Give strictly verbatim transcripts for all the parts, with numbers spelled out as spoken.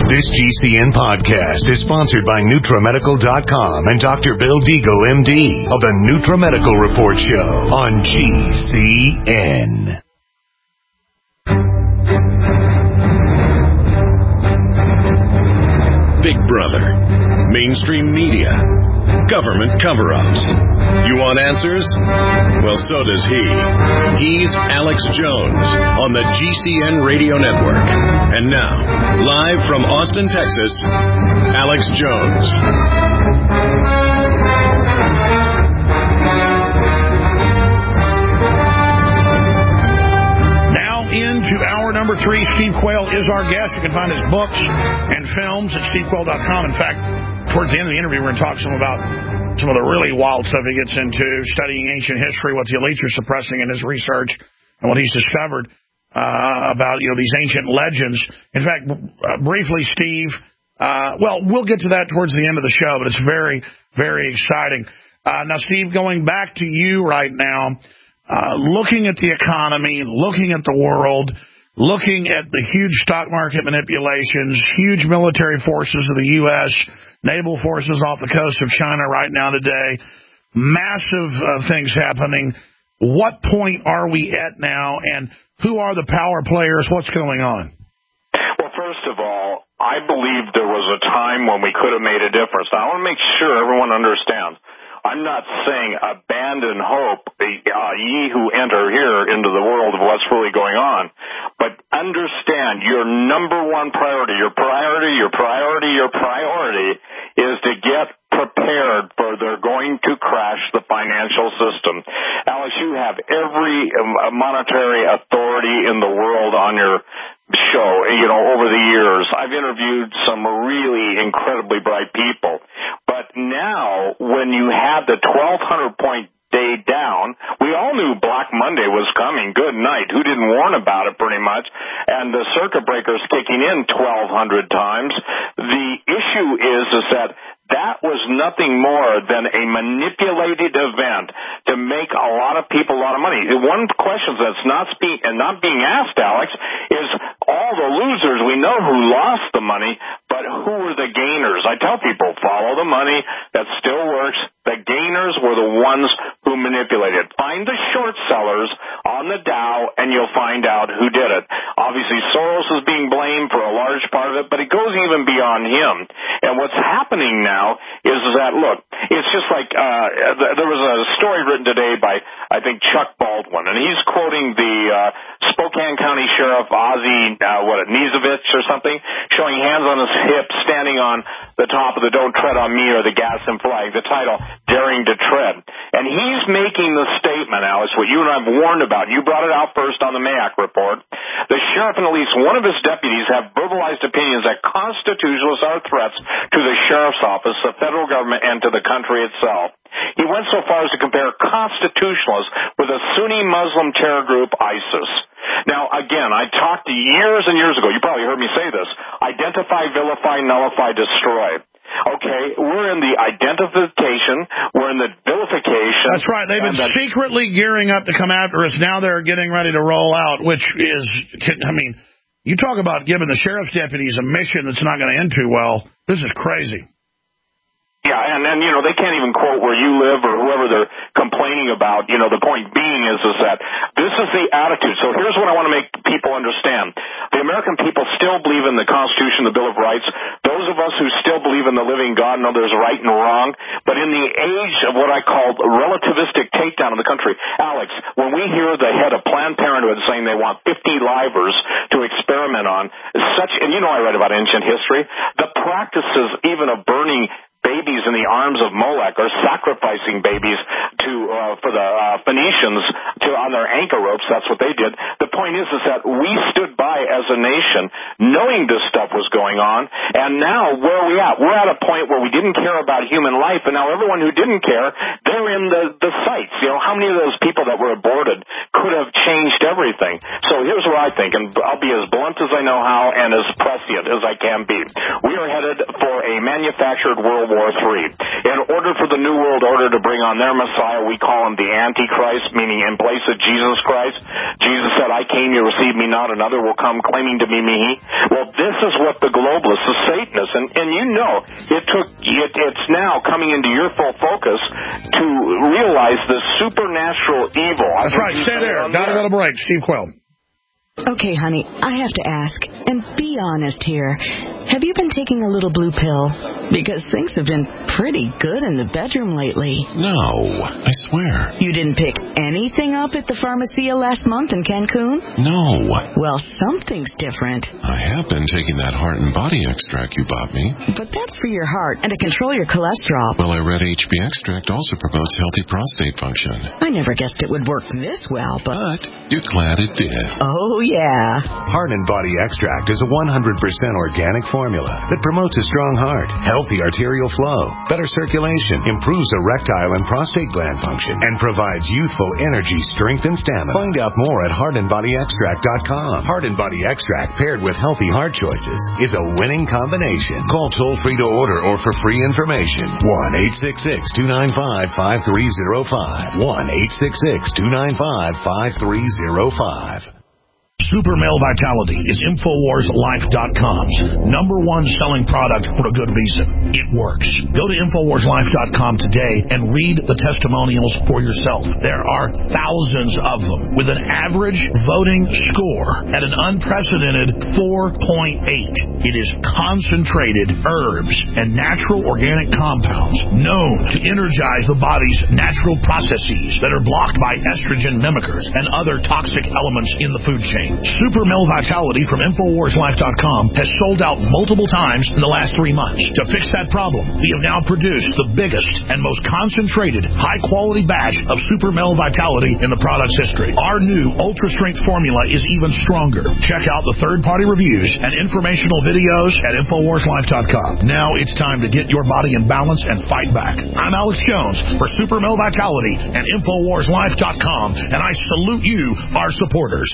This G C N podcast is sponsored by NutraMedical dot com and Doctor Bill Deagle, M D, of the NutraMedical Report Show on G C N. Big Brother, mainstream media, government cover-ups. You want answers? Well, so does he. He's Alex Jones on the G C N Radio Network. And now, live from Austin, Texas, Alex Jones. Now into hour number three. Steve Quayle is our guest. You can find his books and films at steve quayle dot com. In fact, towards the end of the interview, we're going to talk some about some of the really wild stuff he gets into, studying ancient history, what the elites are suppressing in his research, and what he's discovered uh, about, you know, these ancient legends. In fact, uh, briefly, Steve, uh, well, we'll get to that towards the end of the show, but it's very, very exciting. Uh, now, Steve, going back to you right now, uh, looking at the economy, looking at the world, looking at the huge stock market manipulations, huge military forces of the U S, naval forces off the coast of China right now today, massive uh, things happening. What point are we at now, and who are the power players? What's going on? Well, first of all, I believe there was a time when we could have made a difference. Now, I want to make sure everyone understands. I'm not saying abandon hope, uh, ye who enter here into the world of what's really going on. But understand your number one priority, your priority, your priority, your priority is to get prepared for they're going to crash the financial system. Alex, you have every um, monetary authority in the world on your show. You know, over the years, I've interviewed some really incredibly bright people. But now, when you had the twelve hundred point day down, we all knew Black Monday was coming. Good night. Who didn't warn about it, pretty much? And the circuit breakers kicking in twelve hundred times. The issue is, is that that was nothing more than a manipulated event to make a lot of people a lot of money. One question that's not being and not being asked, Alex, is all the losers. We know who lost the money, but who were the gainers? I tell people, follow the money. That still works. The gainers were the ones who manipulated. Find the short sellers on the Dow, and you'll find out who did it. Obviously, Soros is being blamed for a large part of it, but it goes even beyond him. And what's happening now is that, look, it's just like uh, there was a story written today by, I think, Chuck Baldwin, and he's quoting the uh, Spokane County Sheriff Ozzie, uh, what, Nizovich or something, showing hands on his hips, standing on the top of the Don't Tread on Me or the Gadsden flag, the title, Daring to Tread. And he's making the statement, Alex, what you and I have warned about. You brought it out first on the Mayak report. The sheriff and at least one of his deputies have verbalized opinions that constitutionalists are threats to the sheriff's office, the federal government, and to the country itself. He went so far as to compare constitutionalists with a Sunni Muslim terror group, ISIS. Now, again, I talked years and years ago, you probably heard me say this, identify, vilify, nullify, destroy. Okay, we're in the identification, we're in the vilification. That's right. They've been the, secretly gearing up to come after us. Now they're getting ready to roll out, which is, I mean, you talk about giving the sheriff's deputies a mission that's not going to end too well. This is crazy. Yeah, and then, you know, they can't even quote where you live or whoever they're complaining about. You know, the point being is, is that this is the attitude. So here's what I want to make people understand. The American people still believe in the Constitution, the Bill of Rights. Those of us who still believe in the living God know there's right and wrong. But in the age of what I call relativistic takedown of the country, Alex, when we hear the head of Planned Parenthood saying they want fifty livers to experiment on, such, and you know I read about ancient history, the practices even of burning babies in the arms of Molech or sacrificing babies to uh, for the uh, Phoenicians to on their anchor ropes. That's what they did. The point is, is that we stood by as a nation knowing this stuff was going on, and now where are we at? We're at a point where we didn't care about human life, and now everyone who didn't care, they're in the, the sights. You know, how many of those people that were aborted could have changed everything? So here's what I think, and I'll be as blunt as I know how and as prescient as I can be. We are headed for a manufactured World War War Three. In order for the New World Order to bring on their Messiah, we call him the Antichrist, meaning in place of Jesus Christ. Jesus said, I came, you receive me not, another will come claiming to be me. Well, this is what the globalists, the Satanists, and, and you know, it took, it, it's now coming into your full focus to realize the supernatural evil. That's right, stay there. Gotta go to break. Steve Quayle. Okay, honey, I have to ask, and be honest here. Have you been taking a little blue pill? Because things have been pretty good in the bedroom lately. No, I swear. You didn't pick anything up at the Pharmacia last month in Cancun? No. Well, something's different. I have been taking that heart and body extract you bought me. But that's for your heart and to control your cholesterol. Well, I read H B extract also promotes healthy prostate function. I never guessed it would work this well, but... But you're glad it did. Oh, yeah. Heart and Body Extract is a one hundred percent organic formula that promotes a strong heart, healthy arterial flow, better circulation, improves erectile and prostate gland function, and provides youthful energy, strength, and stamina. Find out more at heart and body extract dot com. Heart and Body Extract paired with healthy heart choices is a winning combination. Call toll-free to order or for free information. one eight six six, two nine five, five three zero five. one eight six six, two nine five, five three zero five. Super Male Vitality is Infowars Life dot com's number one selling product for a good reason. It works. Go to Infowars Life dot com today and read the testimonials for yourself. There are thousands of them with an average voting score at an unprecedented four point eight. It is concentrated herbs and natural organic compounds known to energize the body's natural processes that are blocked by estrogen mimickers and other toxic elements in the food chain. Super Male Vitality from Infowars Life dot com has sold out multiple times in the last three months. To fix that problem, we have now produced the biggest and most concentrated, high-quality batch of Super Male Vitality in the product's history. Our new ultra-strength formula is even stronger. Check out the third-party reviews and informational videos at Infowars Life dot com. Now it's time to get your body in balance and fight back. I'm Alex Jones for Super Male Vitality and Infowars Life dot com, and I salute you, our supporters.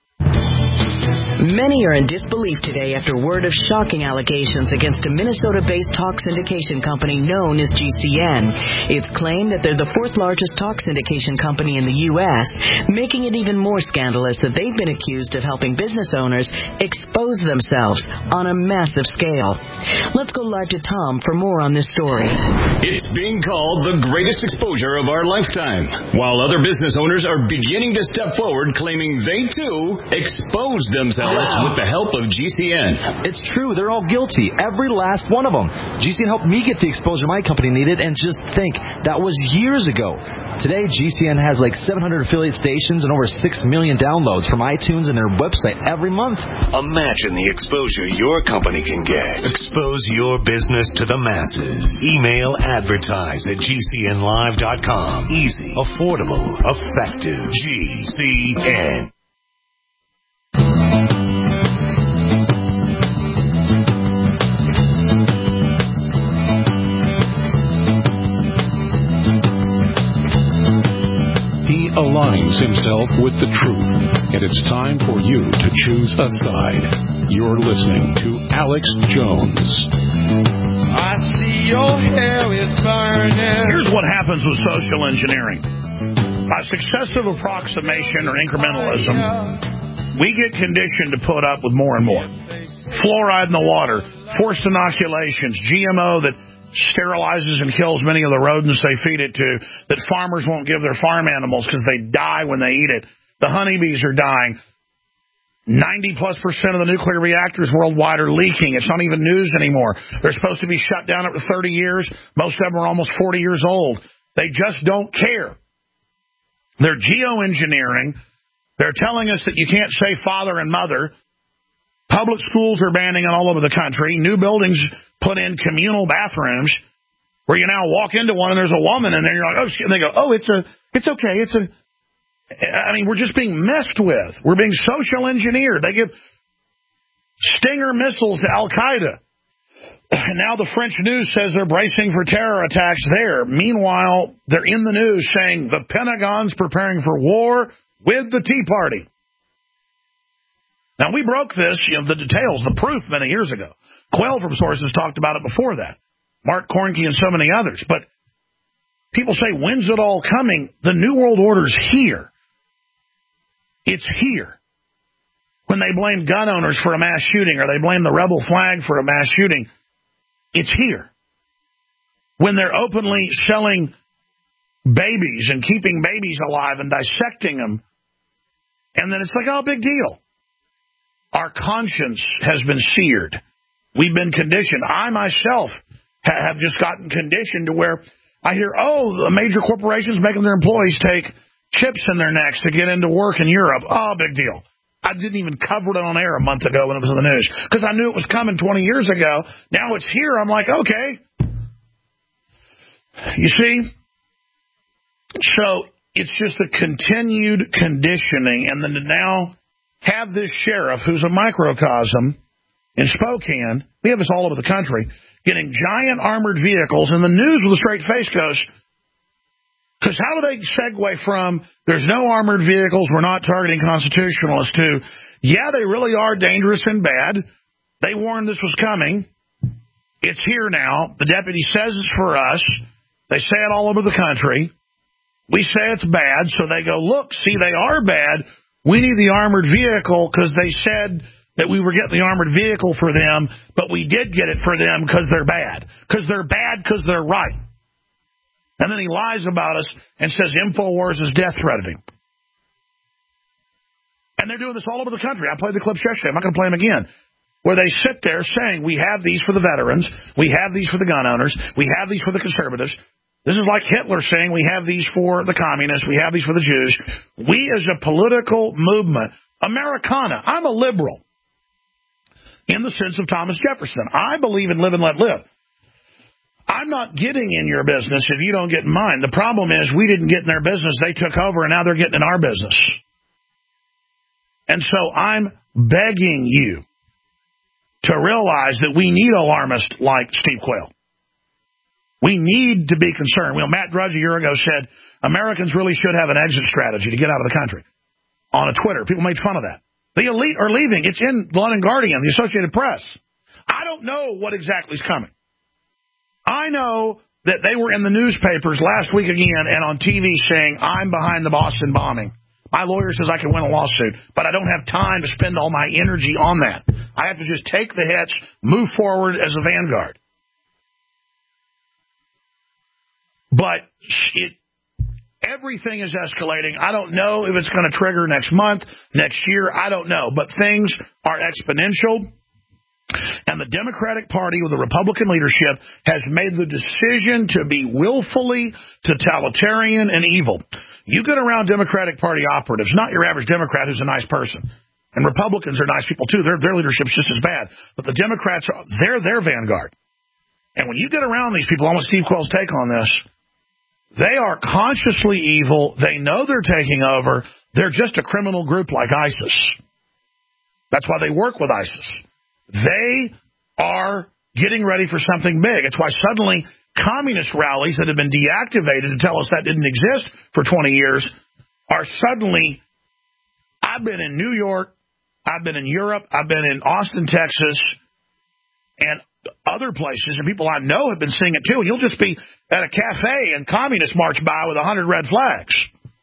Many are in disbelief today after word of shocking allegations against a Minnesota-based talk syndication company known as G C N. It's claimed that they're the fourth largest talk syndication company in the U S, making it even more scandalous that they've been accused of helping business owners expose themselves on a massive scale. Let's go live to Tom for more on this story. It's being called the greatest exposure of our lifetime, while other business owners are beginning to step forward claiming they, too, exposed themselves with the help of G C N. It's true. They're all guilty. Every last one of them. G C N helped me get the exposure my company needed, and just think, that was years ago. Today, G C N has like seven hundred affiliate stations and over six million downloads from iTunes and their website every month. Imagine the exposure your company can get. Expose your business to the masses. Email advertise at G C N live dot com. Easy, affordable, effective. G C N. He aligns himself with the truth, and it's time for you to choose a side. You're listening to Alex Jones. I see your hair is burning. Here's what happens with social engineering. By successive approximation or incrementalism, we get conditioned to put up with more and more. Fluoride in the water, forced inoculations, G M O that sterilizes and kills many of the rodents they feed it to, that farmers won't give their farm animals because they die when they eat it. The honeybees are dying. ninety plus percent of the nuclear reactors worldwide are leaking. It's not even news anymore. They're supposed to be shut down after thirty years. Most of them are almost forty years old. They just don't care. They're geoengineering. They're telling us that you can't say father and mother. Public schools are banning it all over the country. New buildings put in communal bathrooms where you now walk into one and there's a woman in there. You're like, oh, shit. And they go, oh, it's a, it's okay. It's a, I mean, we're just being messed with. We're being social engineered. They give Stinger missiles to Al-Qaeda. And now the French news says they're bracing for terror attacks there. Meanwhile, they're in the news saying the Pentagon's preparing for war with the Tea Party. Now, we broke this, you know, the details, the proof many years ago. Quayle from Sources talked about it before that. Mark Kornke and so many others. But people say, when's it all coming? The New World Order's here. It's here. When they blame gun owners for a mass shooting or they blame the rebel flag for a mass shooting, it's here. When they're openly selling babies and keeping babies alive and dissecting them, and then it's like, oh, big deal. Our conscience has been seared. We've been conditioned. I myself have just gotten conditioned to where I hear, oh, the major corporations making their employees take chips in their necks to get into work in Europe. Oh, big deal. I didn't even cover it on air a month ago when it was in the news because I knew it was coming twenty years ago. Now it's here. I'm like, okay. You see? So it's just a continued conditioning. And then to now have this sheriff, who's a microcosm in Spokane, we have this all over the country, getting giant armored vehicles, and the news with a straight face goes, because how do they segue from there's no armored vehicles, we're not targeting constitutionalists, to, yeah, they really are dangerous and bad. They warned this was coming. It's here now. The deputy says it's for us. They say it all over the country. We say it's bad, so they go, look, see, they are bad. We need the armored vehicle because they said that we were getting the armored vehicle for them, but we did get it for them because they're bad. Because they're bad because they're right. And then he lies about us and says InfoWars is death threatening. And they're doing this all over the country. I played the clips yesterday. I'm not going to play them again. Where they sit there saying, we have these for the veterans, we have these for the gun owners, we have these for the conservatives. This is like Hitler saying we have these for the communists, we have these for the Jews. We as a political movement, Americana, I'm a liberal in the sense of Thomas Jefferson. I believe in live and let live. I'm not getting in your business if you don't get in mine. The problem is we didn't get in their business. They took over, and now they're getting in our business. And so I'm begging you to realize that we need alarmists like Steve Quayle. We need to be concerned. Well, Matt Drudge a year ago said Americans really should have an exit strategy to get out of the country. On a Twitter, people made fun of that. The elite are leaving. It's in the London Guardian, the Associated Press. I don't know what exactly is coming. I know that they were in the newspapers last week again and on T V saying, I'm behind the Boston bombing. My lawyer says I can win a lawsuit, but I don't have time to spend all my energy on that. I have to just take the hits, move forward as a vanguard. But it, everything is escalating. I don't know if it's going to trigger next month, next year. I don't know. But things are exponential. And the Democratic Party with the Republican leadership has made the decision to be willfully totalitarian and evil. You get around Democratic Party operatives, not your average Democrat who's a nice person. And Republicans are nice people, too. Their, their leadership's just as bad. But the Democrats, are, they're their vanguard. And when you get around these people, almost Steve Quayle's take on this, they are consciously evil. They know they're taking over. They're just a criminal group like ISIS. That's why they work with ISIS. They are getting ready for something big. It's why suddenly communist rallies that have been deactivated to tell us that didn't exist for twenty years are suddenly, I've been in New York, I've been in Europe, I've been in Austin, Texas, and other places, and people I know have been seeing it too. You'll just be at a cafe and communists march by with a hundred red flags.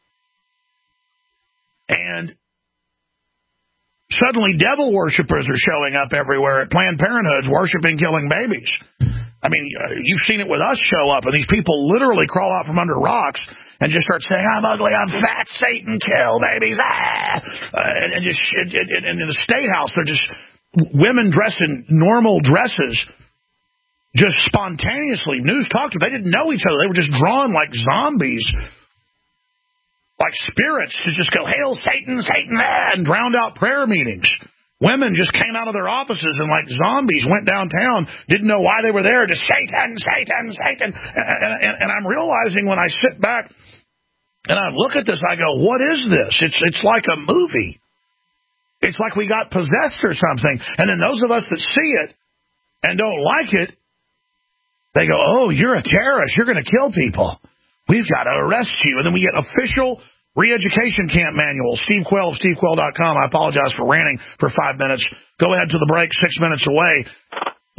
And suddenly devil worshippers are showing up everywhere at Planned Parenthoods worshiping killing babies. I mean, you've seen it with us show up, and these people literally crawl out from under rocks and just start saying, I'm ugly, I'm fat, Satan, kill babies, ah! Uh, and, and just and, and in the State House, they're just women dressed in normal dresses, just spontaneously. News talked to them. They didn't know each other. They were just drawn like zombies, like spirits, to just go, hail Satan, Satan, ah, and drowned out prayer meetings. Women just came out of their offices and like zombies went downtown, didn't know why they were there, just Satan, Satan, Satan. And, and, and I'm realizing when I sit back and I look at this, I go, what is this? It's it's like a movie. It's like we got possessed or something. And then those of us that see it and don't like it, they go, oh, you're a terrorist. You're going to kill people. We've got to arrest you. And then we get official re-education camp manual. Steve Quayle of Steve Quayle dot com. I apologize for ranting for five minutes. Go ahead to the break, six minutes away.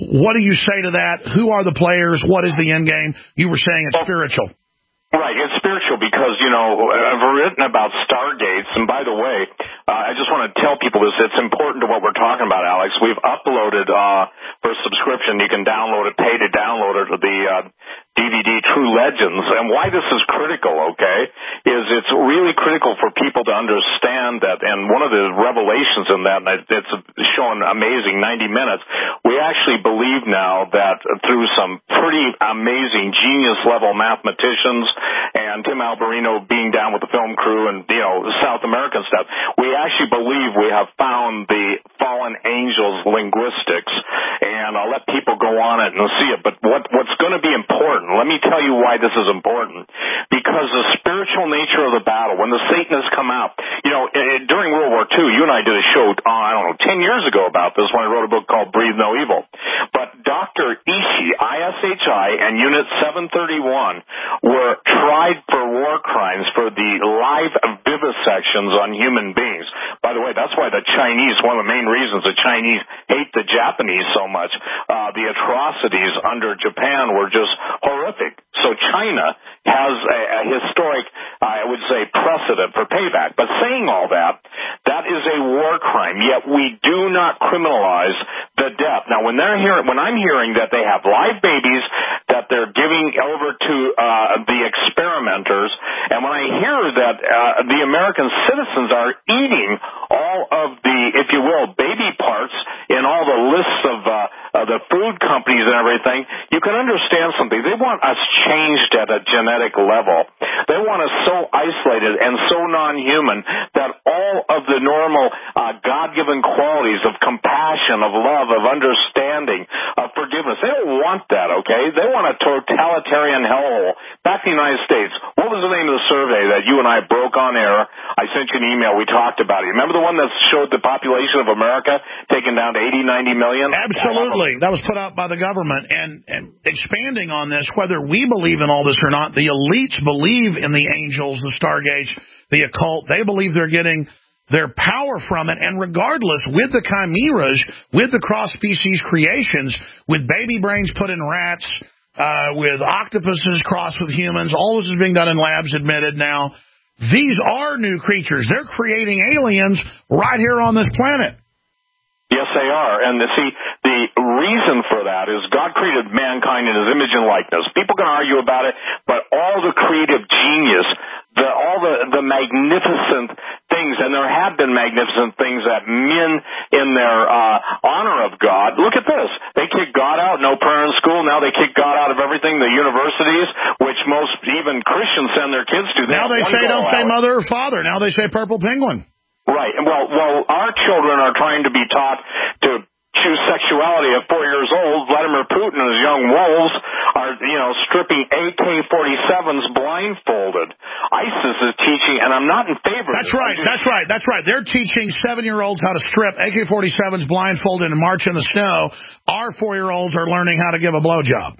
what do you say to that? Who are the players? What is the end game? You were saying it's spiritual. Right, it's spiritual because, you know, I've written about stargates, and by the way, uh, I just want to tell people this, it's important to what we're talking about, Alex. We've uploaded, uh, for subscription, you can download it, pay to download it, the, uh, D V D True Legends, and why this is critical, okay, is it's really critical for people to understand that, and one of the revelations in that, and it's shown amazing ninety minutes, we actually believe now that through some pretty amazing genius-level mathematicians and Tim Alberino being down with the film crew and, you know, South American stuff, we actually believe we have found the fallen angels linguistics, and I'll let people go on it and see it, but what what's going to be important, let me tell you why this is important. Because the spiritual nature of the battle, when the Satanists come out, you know, during World War Two, you and I did a show, uh, I don't know, ten years ago about this when I wrote a book called Breathe No Evil. But Doctor Ishi, I S H I, and Unit seven thirty-one were tried for war crimes for the live vivisections on human beings. By the way, that's why the Chinese, one of the main reasons the Chinese hate the Japanese so much, uh, the atrocities under Japan were just horrific. So China has a, a historic, I would say, precedent for payback. But saying all that, that is a war crime, yet we do not criminalize the death. Now, when they're hearing, when I'm hearing that they have live babies that they're giving over to uh, the experimenters, and when I hear that uh, the American citizens are eating all of the, if you will, baby parts in all the lists of uh, uh, the food companies and everything, you can understand something. They want us changed at a genetic level. They want us so isolated and so non-human that all of the normal uh, God-given qualities of compassion, of love, of understanding, of forgiveness, they don't want that, okay? They want a totalitarian hellhole. Back in the United States, what was the name of the survey that you and I broke on air? I sent you an email. We talked about it. Remember the one that showed the population of America taken down to eighty, ninety million? Absolutely. That was put out by the government. And, and expanding on this, whether we believe in all this or not, the elites believe in the angels, the stargates, the occult. They believe they're getting their power from it. And regardless, with the chimeras, with the cross-species creations, with baby brains put in rats, uh, with octopuses crossed with humans, all this is being done in labs, admitted now. These are new creatures. They're creating aliens right here on this planet. Yes, they are. And the, see, the reason for that is God created mankind in his image and likeness. People can argue about it, but all the creative genius, the, all the, the magnificent things, and there have been magnificent things that men in their uh, honor of God, look at this. They kick God out, no prayer in school. Now they kick God out of everything, the universities, which most even Christians send their kids to. They now they say don't say mother or father. Now they say purple penguin. Right. Well, well, our children are trying to be taught to choose sexuality at four years old. Vladimir Putin and his young wolves are, you know, stripping A K forty-sevens blindfolded. ISIS is teaching, and I'm not in favor of That's right. That's right. That's right. They're teaching seven-year-olds how to strip A K forty-sevens blindfolded and march in the snow. Our four-year-olds are learning how to give a blowjob.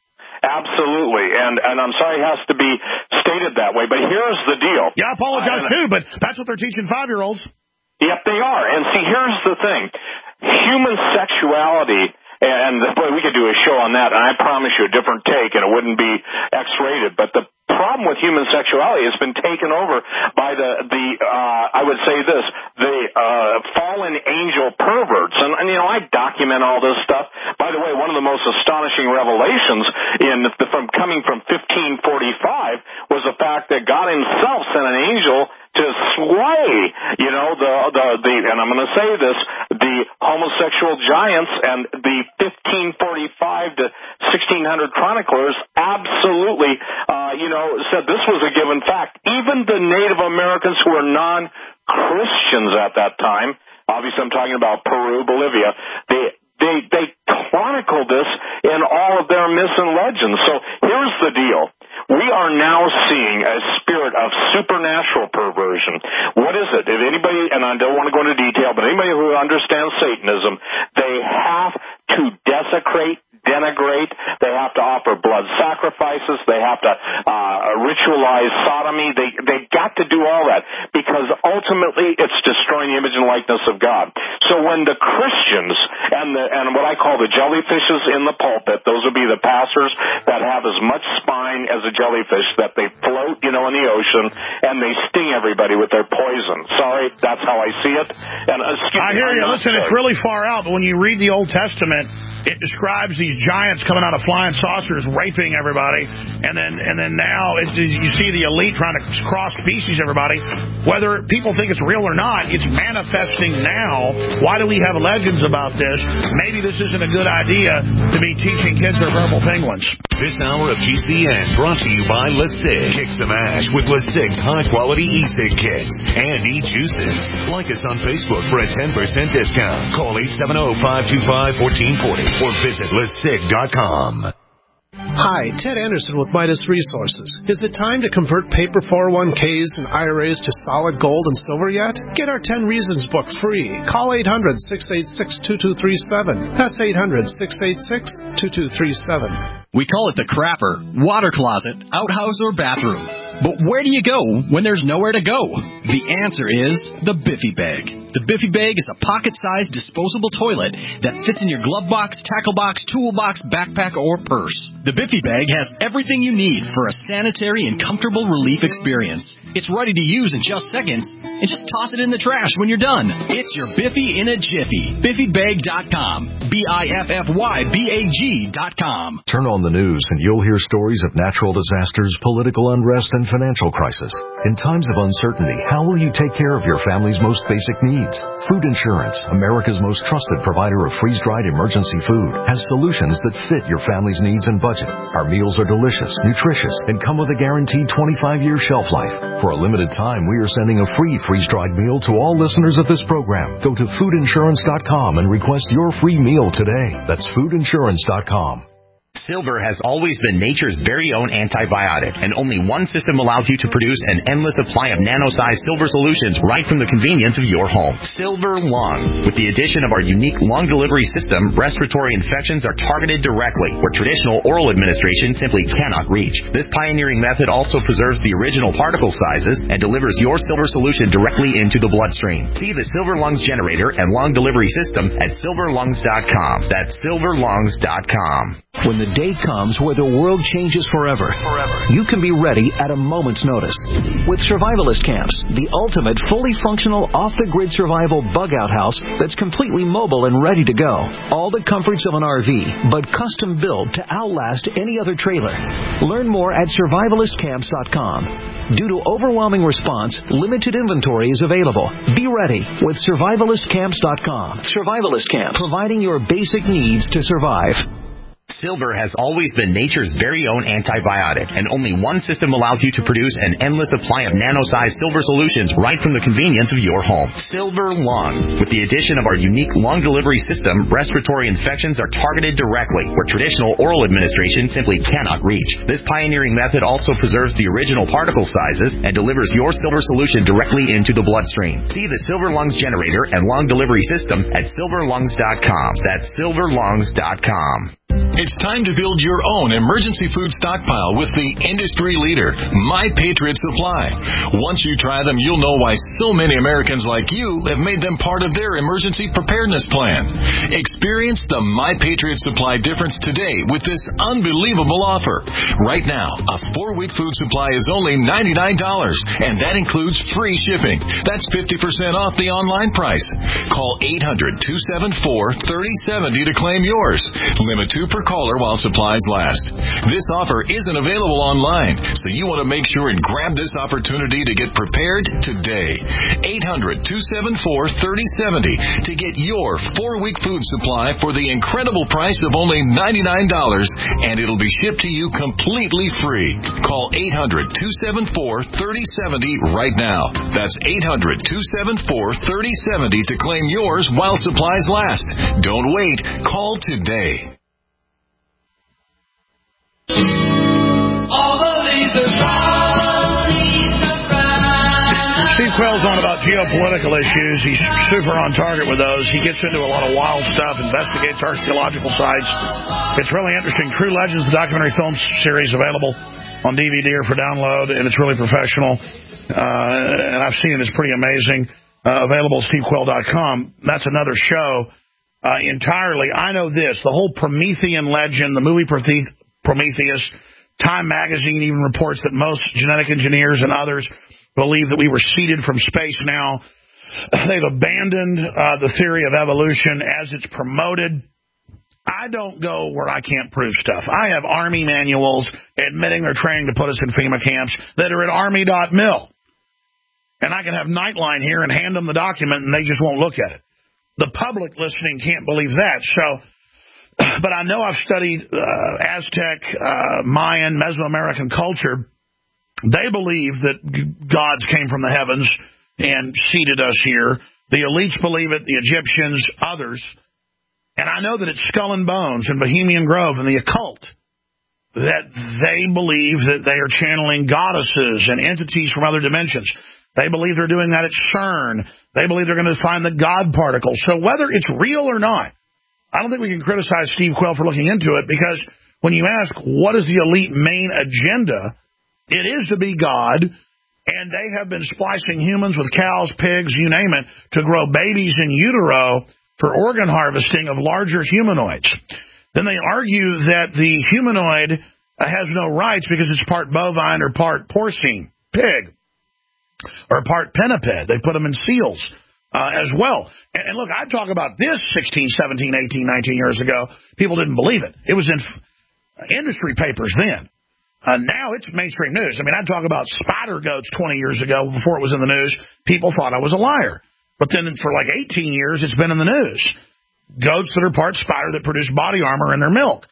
Absolutely, and and I'm sorry it has to be stated that way, but here's the deal. Yeah, I apologize, uh, too, but that's what they're teaching five-year-olds. Yep, they are. And see, here's the thing. Human sexuality, and boy, we could do a show on that, and I promise you a different take, and it wouldn't be X-rated, but the problem with human sexuality has been taken over by the, the uh, I would say this, the uh, fallen angel perverts. And, and, you know, I document all this stuff. By the way, one of the most astonishing revelations in the, from coming from fifteen forty-five was the fact that God himself sent an angel to slay, you know, the, the, the and I'm going to say this, the homosexual giants, and the fifteen forty-five to sixteen hundred chroniclers absolutely, uh, you know, said this was a given fact. Even the Native Americans who were non-Christians at that time, obviously I'm talking about Peru, Bolivia, they, they, they chronicled this in all of their myths and legends. So here's the deal. We are now seeing a spirit of supernatural perversion. What is it? If anybody, and I don't want to go into detail, but anybody who understands Satanism, they have to desecrate, denigrate. They have to offer blood sacrifices. They have to uh, ritualize sodomy. They they got to do all that because ultimately it's destroying the image and likeness of God. So when the Christians and the and what I call the jellyfishes in the pulpit, those would be the pastors that have as much spine as a jellyfish, that they float, you know, in the ocean, and they sting everybody with their poison. Sorry, that's how I see it. And uh, excuse I me, hear I'm you. not Listen, sorry. it's really far out, but when you read the Old Testament, it describes these giants coming out of flying saucers, raping everybody, and then and then now it, you see the elite trying to cross species everybody. Whether people think it's real or not, it's manifesting now. Why do we have legends about this? Maybe this isn't a good idea to be teaching kids they're verbal penguins. This hour of G C N brought to you by LeSig. Kick some ash with LeSig's high-quality e-cig kits and e-juices. Like us on Facebook for a ten percent discount. Call eight seven zero, five two five, one four four zero or visit lesig dot com. Hi, Ted Anderson with Midas Resources. Is it time to convert paper four oh one k's and I R As to solid gold and silver yet? Get our ten Reasons book free. Call eight hundred, six eight six, two two three seven. That's eight hundred, six eight six, two two three seven. We call it the crapper, water closet, outhouse, or bathroom. But where do you go when there's nowhere to go? The answer is the Biffy Bag. The Biffy Bag is a pocket-sized disposable toilet that fits in your glove box, tackle box, toolbox, backpack, or purse. The Biffy Bag has everything you need for a sanitary and comfortable relief experience. It's ready to use in just seconds, and just toss it in the trash when you're done. It's your Biffy in a jiffy. Biffy Bag dot com. B I F F Y B A G dot com. Turn on the news and you'll hear stories of natural disasters, political unrest, and financial crisis. In times of uncertainty, how will you take care of your family's most basic needs? Food Insurance, America's most trusted provider of freeze-dried emergency food, has solutions that fit your family's needs and budget. Our meals are delicious, nutritious, and come with a guaranteed twenty-five year shelf life. For a limited time, we are sending a free freeze-dried meal to all listeners of this program. Go to food insurance dot com and request your free meal today. That's food insurance dot com. Silver has always been nature's very own antibiotic, and only one system allows you to produce an endless supply of nano-sized silver solutions right from the convenience of your home. Silver Lungs. With the addition of our unique lung delivery system, respiratory infections are targeted directly, where traditional oral administration simply cannot reach. This pioneering method also preserves the original particle sizes and delivers your silver solution directly into the bloodstream. See the Silver Lungs generator and lung delivery system at silver lungs dot com. That's silver lungs dot com. When the day comes where the world changes forever, forever, you can be ready at a moment's notice. With Survivalist Camps, the ultimate fully functional off-the-grid survival bug-out house that's completely mobile and ready to go. All the comforts of an R V, but custom built to outlast any other trailer. Learn more at survivalist camps dot com. Due to overwhelming response, limited inventory is available. Be ready with survivalist camps dot com. Survivalist Camps, providing your basic needs to survive. Silver has always been nature's very own antibiotic, and only one system allows you to produce an endless supply of nano-sized silver solutions right from the convenience of your home. Silver Lungs. With the addition of our unique lung delivery system, respiratory infections are targeted directly, where traditional oral administration simply cannot reach. This pioneering method also preserves the original particle sizes and delivers your silver solution directly into the bloodstream. See the Silver Lungs generator and lung delivery system at silver lungs dot com. That's silver lungs dot com. It's time to build your own emergency food stockpile with the industry leader, My Patriot Supply. Once you try them, you'll know why so many Americans like you have made them part of their emergency preparedness plan. Experience the My Patriot Supply difference today with this unbelievable offer. Right now, a four-week food supply is only ninety-nine dollars, and that includes free shipping. That's fifty percent off the online price. Call eight hundred, two seven four, three oh seven oh to claim yours. Limit two per caller while supplies last. This offer isn't available online, so you want to make sure and grab this opportunity to get prepared today. eight hundred, two seven four, three oh seven oh to get your four-week food supply for the incredible price of only ninety-nine dollars, and it'll be shipped to you completely free. Call eight hundred, two seven four, three oh seven oh right now. That's eight hundred, two seven four, three oh seven oh to claim yours while supplies last. Don't wait. Call today. All the leaves are brown, leaves are brown. Steve Quayle's on about geopolitical issues. He's super on target with those. He gets into a lot of wild stuff, investigates archaeological sites. It's really interesting. True Legends, the documentary film series, available on D V D or for download, and it's really professional. Uh, and I've seen it. It's pretty amazing. Uh, available at steve quayle dot com. That's another show uh, entirely. I know this. The whole Promethean legend, the movie Prometheus, Time Magazine even reports that most genetic engineers and others believe that we were seeded from space now. They've abandoned uh, the theory of evolution as it's promoted. I don't go where I can't prove stuff. I have Army manuals admitting they're trying to put us in FEMA camps that are at army dot mil. And I can have Nightline here and hand them the document, and they just won't look at it. The public listening can't believe that. So, but I know I've studied uh, Aztec, uh, Mayan, Mesoamerican culture. They believe that gods came from the heavens and seeded us here. The elites believe it, the Egyptians, others. And I know that it's Skull and Bones and Bohemian Grove and the occult that they believe that they are channeling goddesses and entities from other dimensions. They believe they're doing that at CERN. They believe they're going to find the God particle. So whether it's real or not, I don't think we can criticize Steve Quayle for looking into it, because when you ask what is the elite main agenda, it is to be God, and they have been splicing humans with cows, pigs, you name it, to grow babies in utero for organ harvesting of larger humanoids. Then they argue that the humanoid has no rights because it's part bovine or part porcine, pig, or part pinniped. They put them in seals uh, as well. And, and look, I talk about this sixteen, seventeen, eighteen, nineteen years ago. People didn't believe it. It was in f- industry papers then. Uh, now it's mainstream news. I mean, I talk about spider goats twenty years ago before it was in the news. People thought I was a liar. But then for like eighteen years, it's been in the news. Goats that are part spider that produce body armor in their milk.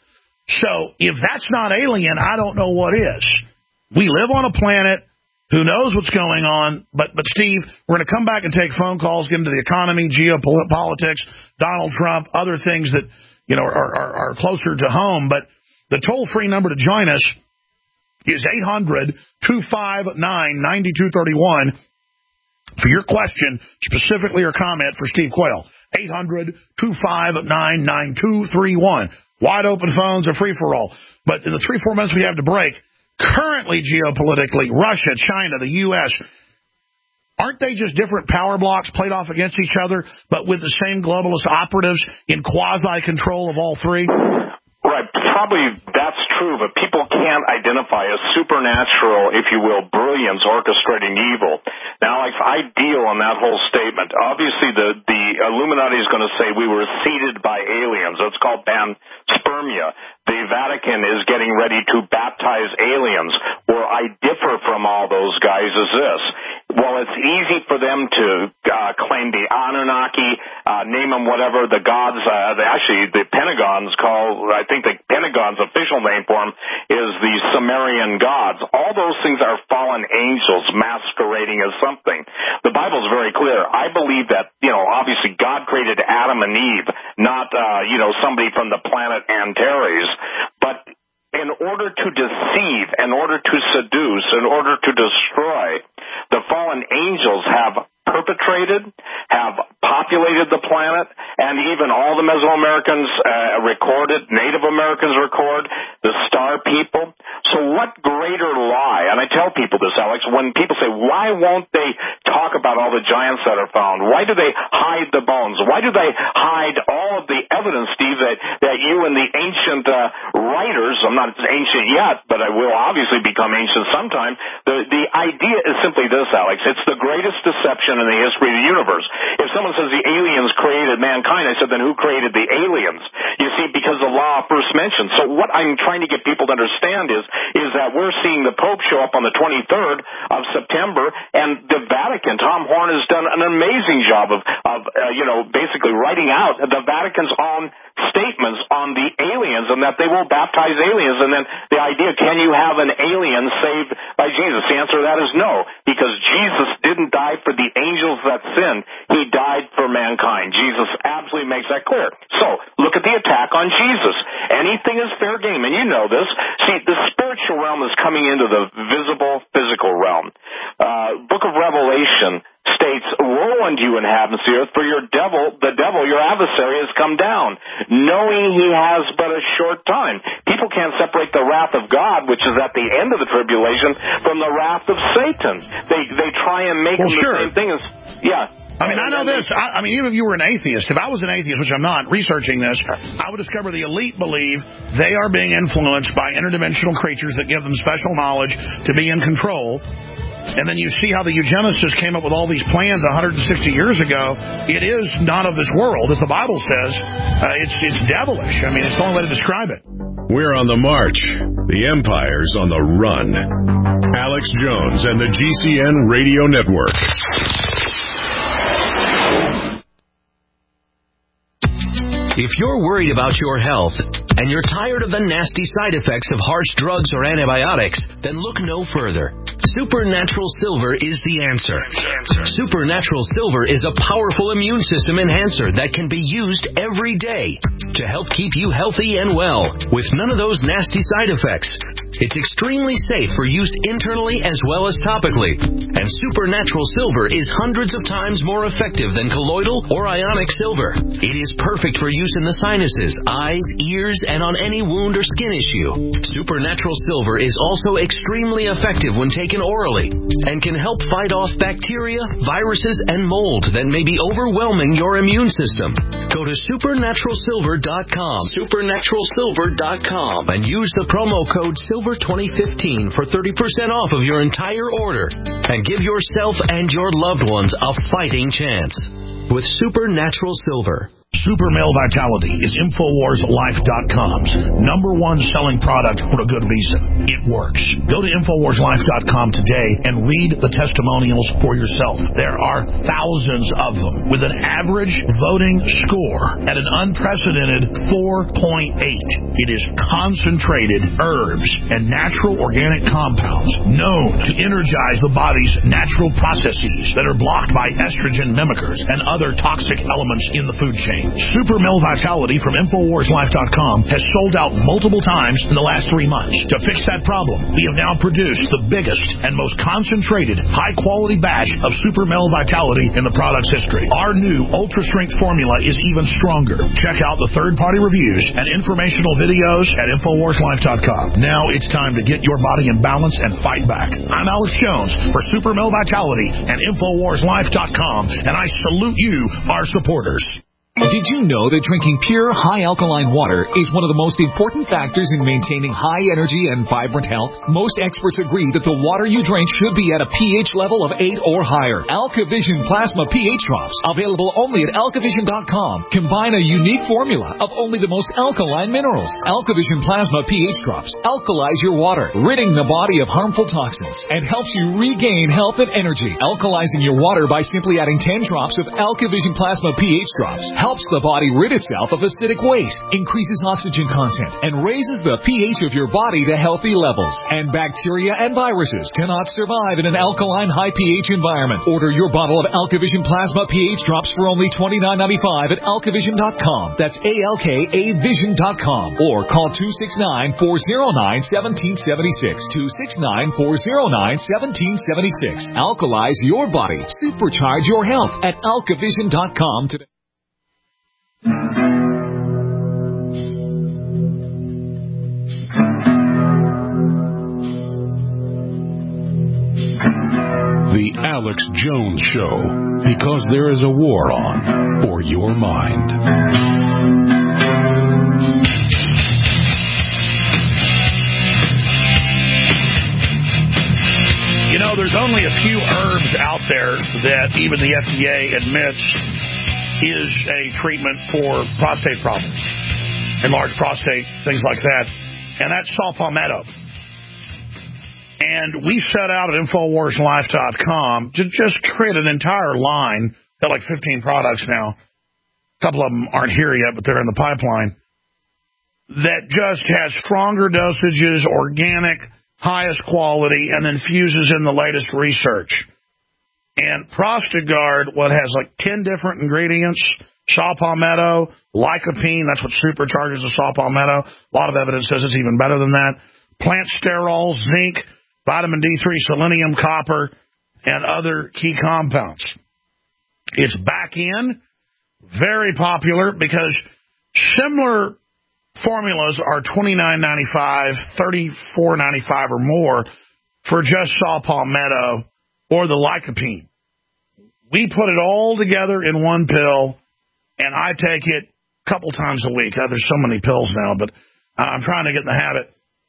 So if that's not alien, I don't know what is. We live on a planet. Who knows what's going on? But, but Steve, we're going to come back and take phone calls, get into the economy, geopolitics, Donald Trump, other things that, you know, are, are, are closer to home. But the toll-free number to join us is eight hundred, two five nine, nine two three one for your question, specifically or comment for Steve Quayle. eight hundred, two five nine, nine two three one. Wide open phones, a free-for-all. But in the three, four months we have to break, currently geopolitically, Russia, China, the U S, aren't they just different power blocks played off against each other, but with the same globalist operatives in quasi-control of all three? Right, probably that's true, but people can't identify a supernatural, if you will, brilliance orchestrating evil. Now, if I deal on that whole statement, obviously the, the Illuminati is going to say we were seeded by aliens. It's called panspermia. The Vatican is getting ready to baptize aliens. Where I differ from all those guys is this. Well, it's easy for them to uh, claim the Anunnaki, uh, name them whatever, the gods, uh, the, actually the Pentagon's call, I think the Pentagon's official name for them is the Sumerian gods. All those things are fallen angels masquerading as something. The Bible's very clear. I believe that, you know, obviously God created Adam and Eve, not, uh, you know, somebody from the planet Antares. But in order to deceive, in order to seduce, in order to destroy, the fallen angels have perpetrated, have populated the planet, and even all the Mesoamericans uh, recorded, Native Americans record, the star people. So what greater lie, and I tell people this, Alex, when people say, why won't they talk about all the giants that are found? Why do they hide the bones? Why do they hide all of the evidence, Steve, that, that you and the ancient uh, writers, I'm not ancient yet, but I will obviously become ancient sometime, the, the idea is simply this, Alex, it's the greatest deception in the history of the universe. If someone says the aliens created mankind, I said, then who created the aliens? You see, because the law first mentioned. So what I'm trying to get people to understand is, is that we're seeing the Pope show up on the twenty-third of September, and the Vatican, Tom Horn has done an amazing job of, of uh, you know, basically writing out the Vatican's own statements on the aliens and that they will baptize aliens. And then the idea, can you have an alien saved by Jesus? The answer to that is no, because Jesus didn't die for the angels that sinned. He died for mankind. Jesus absolutely makes that clear. So look at the attack on Jesus. Anything is fair game, and you know this. See, the spiritual realm is coming into the visible physical realm. Uh, uh, Book of Revelation states, "Woe unto you in heavens, the earth, for your devil, the devil, your adversary, has come down, knowing he has but a short time." People can't separate the wrath of God, which is at the end of the tribulation, from the wrath of Satan. They they try and make well, them sure. the same thing as, yeah. I mean, I know this. I, I mean, even if you were an atheist, if I was an atheist, which I'm not, researching this, I would discover the elite believe they are being influenced by interdimensional creatures that give them special knowledge to be in control. And then you see how the eugenicists came up with all these plans one hundred sixty years ago. It is not of this world, as the Bible says. Uh, it's it's devilish. I mean, it's the only way to describe it. We're on the march. The empire's on the run. Alex Jones and the G C N Radio Network. If you're worried about your health and you're tired of the nasty side effects of harsh drugs or antibiotics, then look no further. Supernatural Silver is the answer. Supernatural Silver is a powerful immune system enhancer that can be used every day to help keep you healthy and well with none of those nasty side effects. It's extremely safe for use internally as well as topically. And Supernatural Silver is hundreds of times more effective than colloidal or ionic silver. It is perfect for use in the sinuses, eyes, ears, and on any wound or skin issue. Supernatural Silver is also extremely effective when taken orally and can help fight off bacteria, viruses, and mold that may be overwhelming your immune system. Go to supernatural silver dot com, supernatural silver dot com, and use the promo code silver twenty fifteen for thirty percent off of your entire order and give yourself and your loved ones a fighting chance with Supernatural Silver. Super Male Vitality is Infowars Life dot com's number one selling product for a good reason. It works. Go to Infowars Life dot com today and read the testimonials for yourself. There are thousands of them with an average voting score at an unprecedented four point eight. It is concentrated herbs and natural organic compounds known to energize the body's natural processes that are blocked by estrogen mimickers and other toxic elements in the food chain. Super Male Vitality from Infowars Life dot com has sold out multiple times in the last three months. To fix that problem, we have now produced the biggest and most concentrated, high-quality batch of Super Male Vitality in the product's history. Our new ultra-strength formula is even stronger. Check out the third-party reviews and informational videos at Infowars Life dot com. Now it's time to get your body in balance and fight back. I'm Alex Jones for Super Male Vitality and Infowars Life dot com, and I salute you, our supporters. Did you know that drinking pure, high-alkaline water is one of the most important factors in maintaining high energy and vibrant health? Most experts agree that the water you drink should be at a pH level of eight or higher. AlkaVision Plasma pH Drops, available only at alkavision dot com, combine a unique formula of only the most alkaline minerals. AlkaVision Plasma pH Drops alkalize your water, ridding the body of harmful toxins, and helps you regain health and energy. Alkalizing your water by simply adding ten drops of AlkaVision Plasma pH Drops helps the body rid itself of acidic waste, increases oxygen content, and raises the pH of your body to healthy levels. And bacteria and viruses cannot survive in an alkaline high pH environment. Order your bottle of AlkaVision Plasma pH Drops for only twenty-nine ninety-five at alkavision dot com. That's A L K A vision dot com. Or call two six nine, four oh nine, one seven seven six. two six nine, four oh nine, one seven seven six. Alkalize your body. Supercharge your health at alkavision dot com today. The Alex Jones Show, because there is a war on for your mind. You know, there's only a few herbs out there that even the F D A admits is a treatment for prostate problems, enlarged prostate, things like that, and that's saw palmetto. And we set out at Infowars Life dot com to just create an entire line. Got like fifteen products now. A couple of them aren't here yet, but they're in the pipeline. That just has stronger dosages, organic, highest quality, and then fuses in the latest research. And Prostagard, what has like ten different ingredients, saw palmetto, lycopene, that's what supercharges the saw palmetto. A lot of evidence says it's even better than that. Plant sterols, zinc, vitamin D three, selenium, copper, and other key compounds. It's back in, very popular because similar formulas are twenty-nine ninety-five, thirty-four ninety-five or more for just saw palmetto or the lycopene. We put it all together in one pill, and I take it a couple times a week. Uh, there's so many pills now, but I'm trying to get in the habit.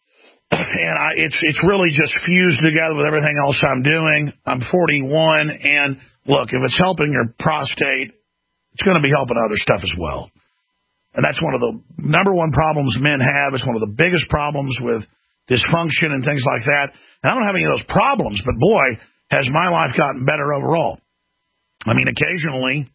And I, it's it's really just fused together with everything else I'm doing. I'm forty-one, and look, if it's helping your prostate, it's going to be helping other stuff as well. And that's one of the number one problems men have. It's one of the biggest problems with dysfunction and things like that. And I don't have any of those problems, but boy, has my life gotten better overall. I mean, occasionally,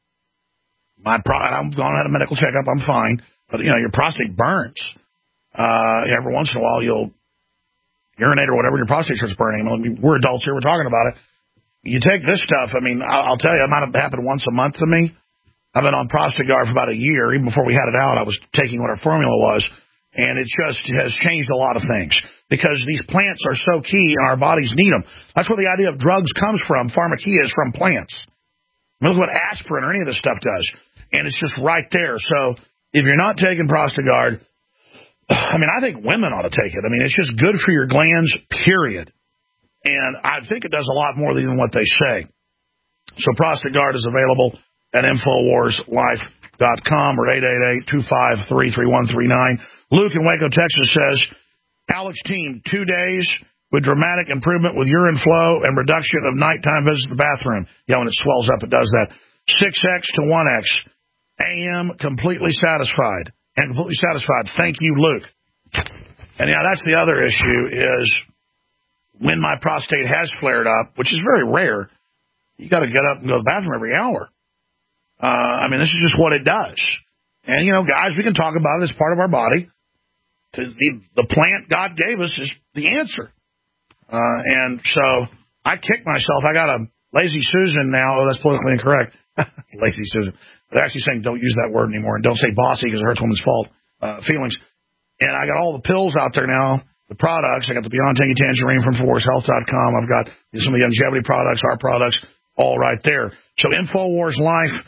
my pro- I'm going to have a medical checkup, I'm fine, but, you know, your prostate burns. Uh, every once in a while, you'll urinate or whatever, your prostate starts burning. I mean, we're adults here, we're talking about it. You take this stuff, I mean, I'll, I'll tell you, it might have happened once a month to me. I've been on Prostagard for about a year. Even before we had it out, I was taking what our formula was, and it just has changed a lot of things because these plants are so key and our bodies need them. That's where the idea of drugs comes from. Pharmakia is from plants. I mean, look what aspirin or any of this stuff does, and it's just right there. So if you're not taking Prostagard, I mean, I think women ought to take it. I mean, it's just good for your glands, period. And I think it does a lot more than what they say. So Prostagard is available at Infowars Life dot com or eight eight eight, two five three, three one three nine. Luke in Waco, Texas says, Alex team, two days with dramatic improvement with urine flow and reduction of nighttime visits to the bathroom. Yeah, when it swells up, it does that. six X to one X. A M completely satisfied. And completely satisfied. Thank you, Luke. And yeah, that's the other issue is when my prostate has flared up, which is very rare, you got to get up and go to the bathroom every hour. Uh, I mean, this is just what it does. And, you know, guys, we can talk about it as part of our body. The, the plant God gave us is the answer. Uh, and so I kicked myself. I got a lazy Susan now. Oh, that's politically incorrect. Lazy Susan. They're actually saying don't use that word anymore and don't say bossy because it hurts women's fault uh, feelings. And I got all the pills out there now, the products. I got the Beyond Tangy Tangerine from Infowars Health dot com. I've got some of the longevity products, our products, all right there. So Infowars Life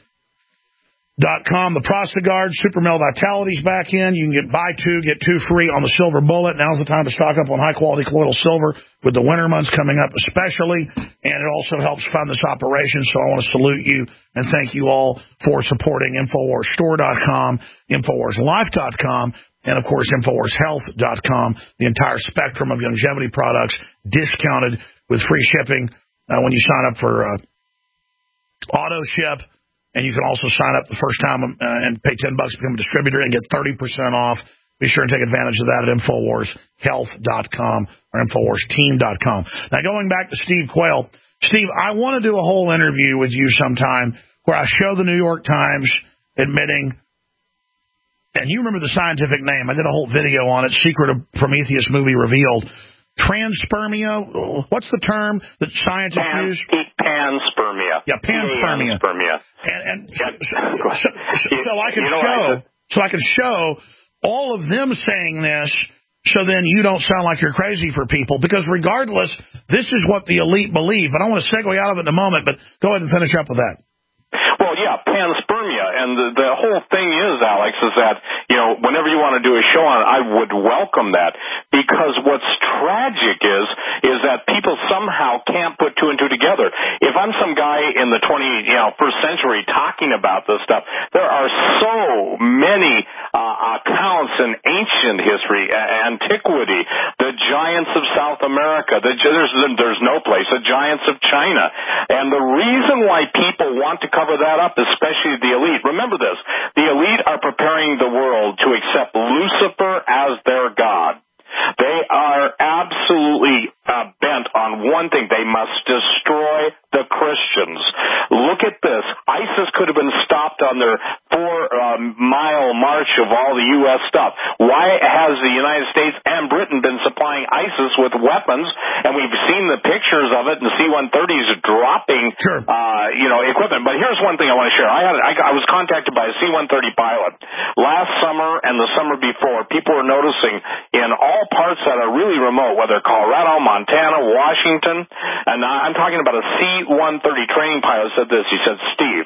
dot com. The Prostagard Super Male Vitality's back in. You can get buy two, get two free on the Silver Bullet. Now's the time to stock up on high-quality colloidal silver with the winter months coming up especially. And it also helps fund this operation, so I want to salute you and thank you all for supporting Infowars Store dot com, Infowars Life dot com, and, of course, Infowars Health dot com. The entire spectrum of longevity products discounted with free shipping uh, when you sign up for uh, auto ship. And you can also sign up the first time uh, and pay ten bucks to become a distributor and get thirty percent off. Be sure and take advantage of that at Infowars Health dot com or Infowars Team dot com. Now, going back to Steve Quayle. Steve, I want to do a whole interview with you sometime where I show the New York Times admitting, and you remember the scientific name. I did a whole video on it, Secret of Prometheus movie revealed. Transpermia, what's the term that scientists Pan, use? Panspermia. Yeah, panspermia. Panspermia. And, and yeah. so, so, so I can you know, show, I so I can show all of them saying this, so then you don't sound like you're crazy for people. Because regardless, this is what the elite believe. But I want to segue out of it in a moment. But go ahead and finish up with that. Well, yeah, panspermia, and the, the whole thing is, Alex, is that, you know, whenever you want to do a show on it, I would welcome that, because what's tragic is, is that people somehow can't put two and two together. If I'm some guy in the twenty, you know, first century talking about this stuff, there are so many uh, accounts in ancient history, uh, antiquity, the giants of South America, the, there's, there's no place, the giants of China, and the reason why people want to cover that up, especially the elite. Remember this, the elite are preparing the world to accept Lucifer as their god. They are absolutely uh, bent on one thing. They must destroy the Christians. Look at this. ISIS could have been stopped on their four-mile uh, march of all the U S stuff. Why has the United States and Britain been supplying ISIS with weapons? And we've seen the pictures of it, and C one thirties dropping, sure. uh, you know, equipment. But here's one thing I want to share. I had, I, I was contacted by a C one thirty pilot last summer and the summer before. People were noticing in and all parts that are really remote, whether Colorado, Montana, Washington, and I'm talking about a C one thirty training pilot said this. He said, Steve,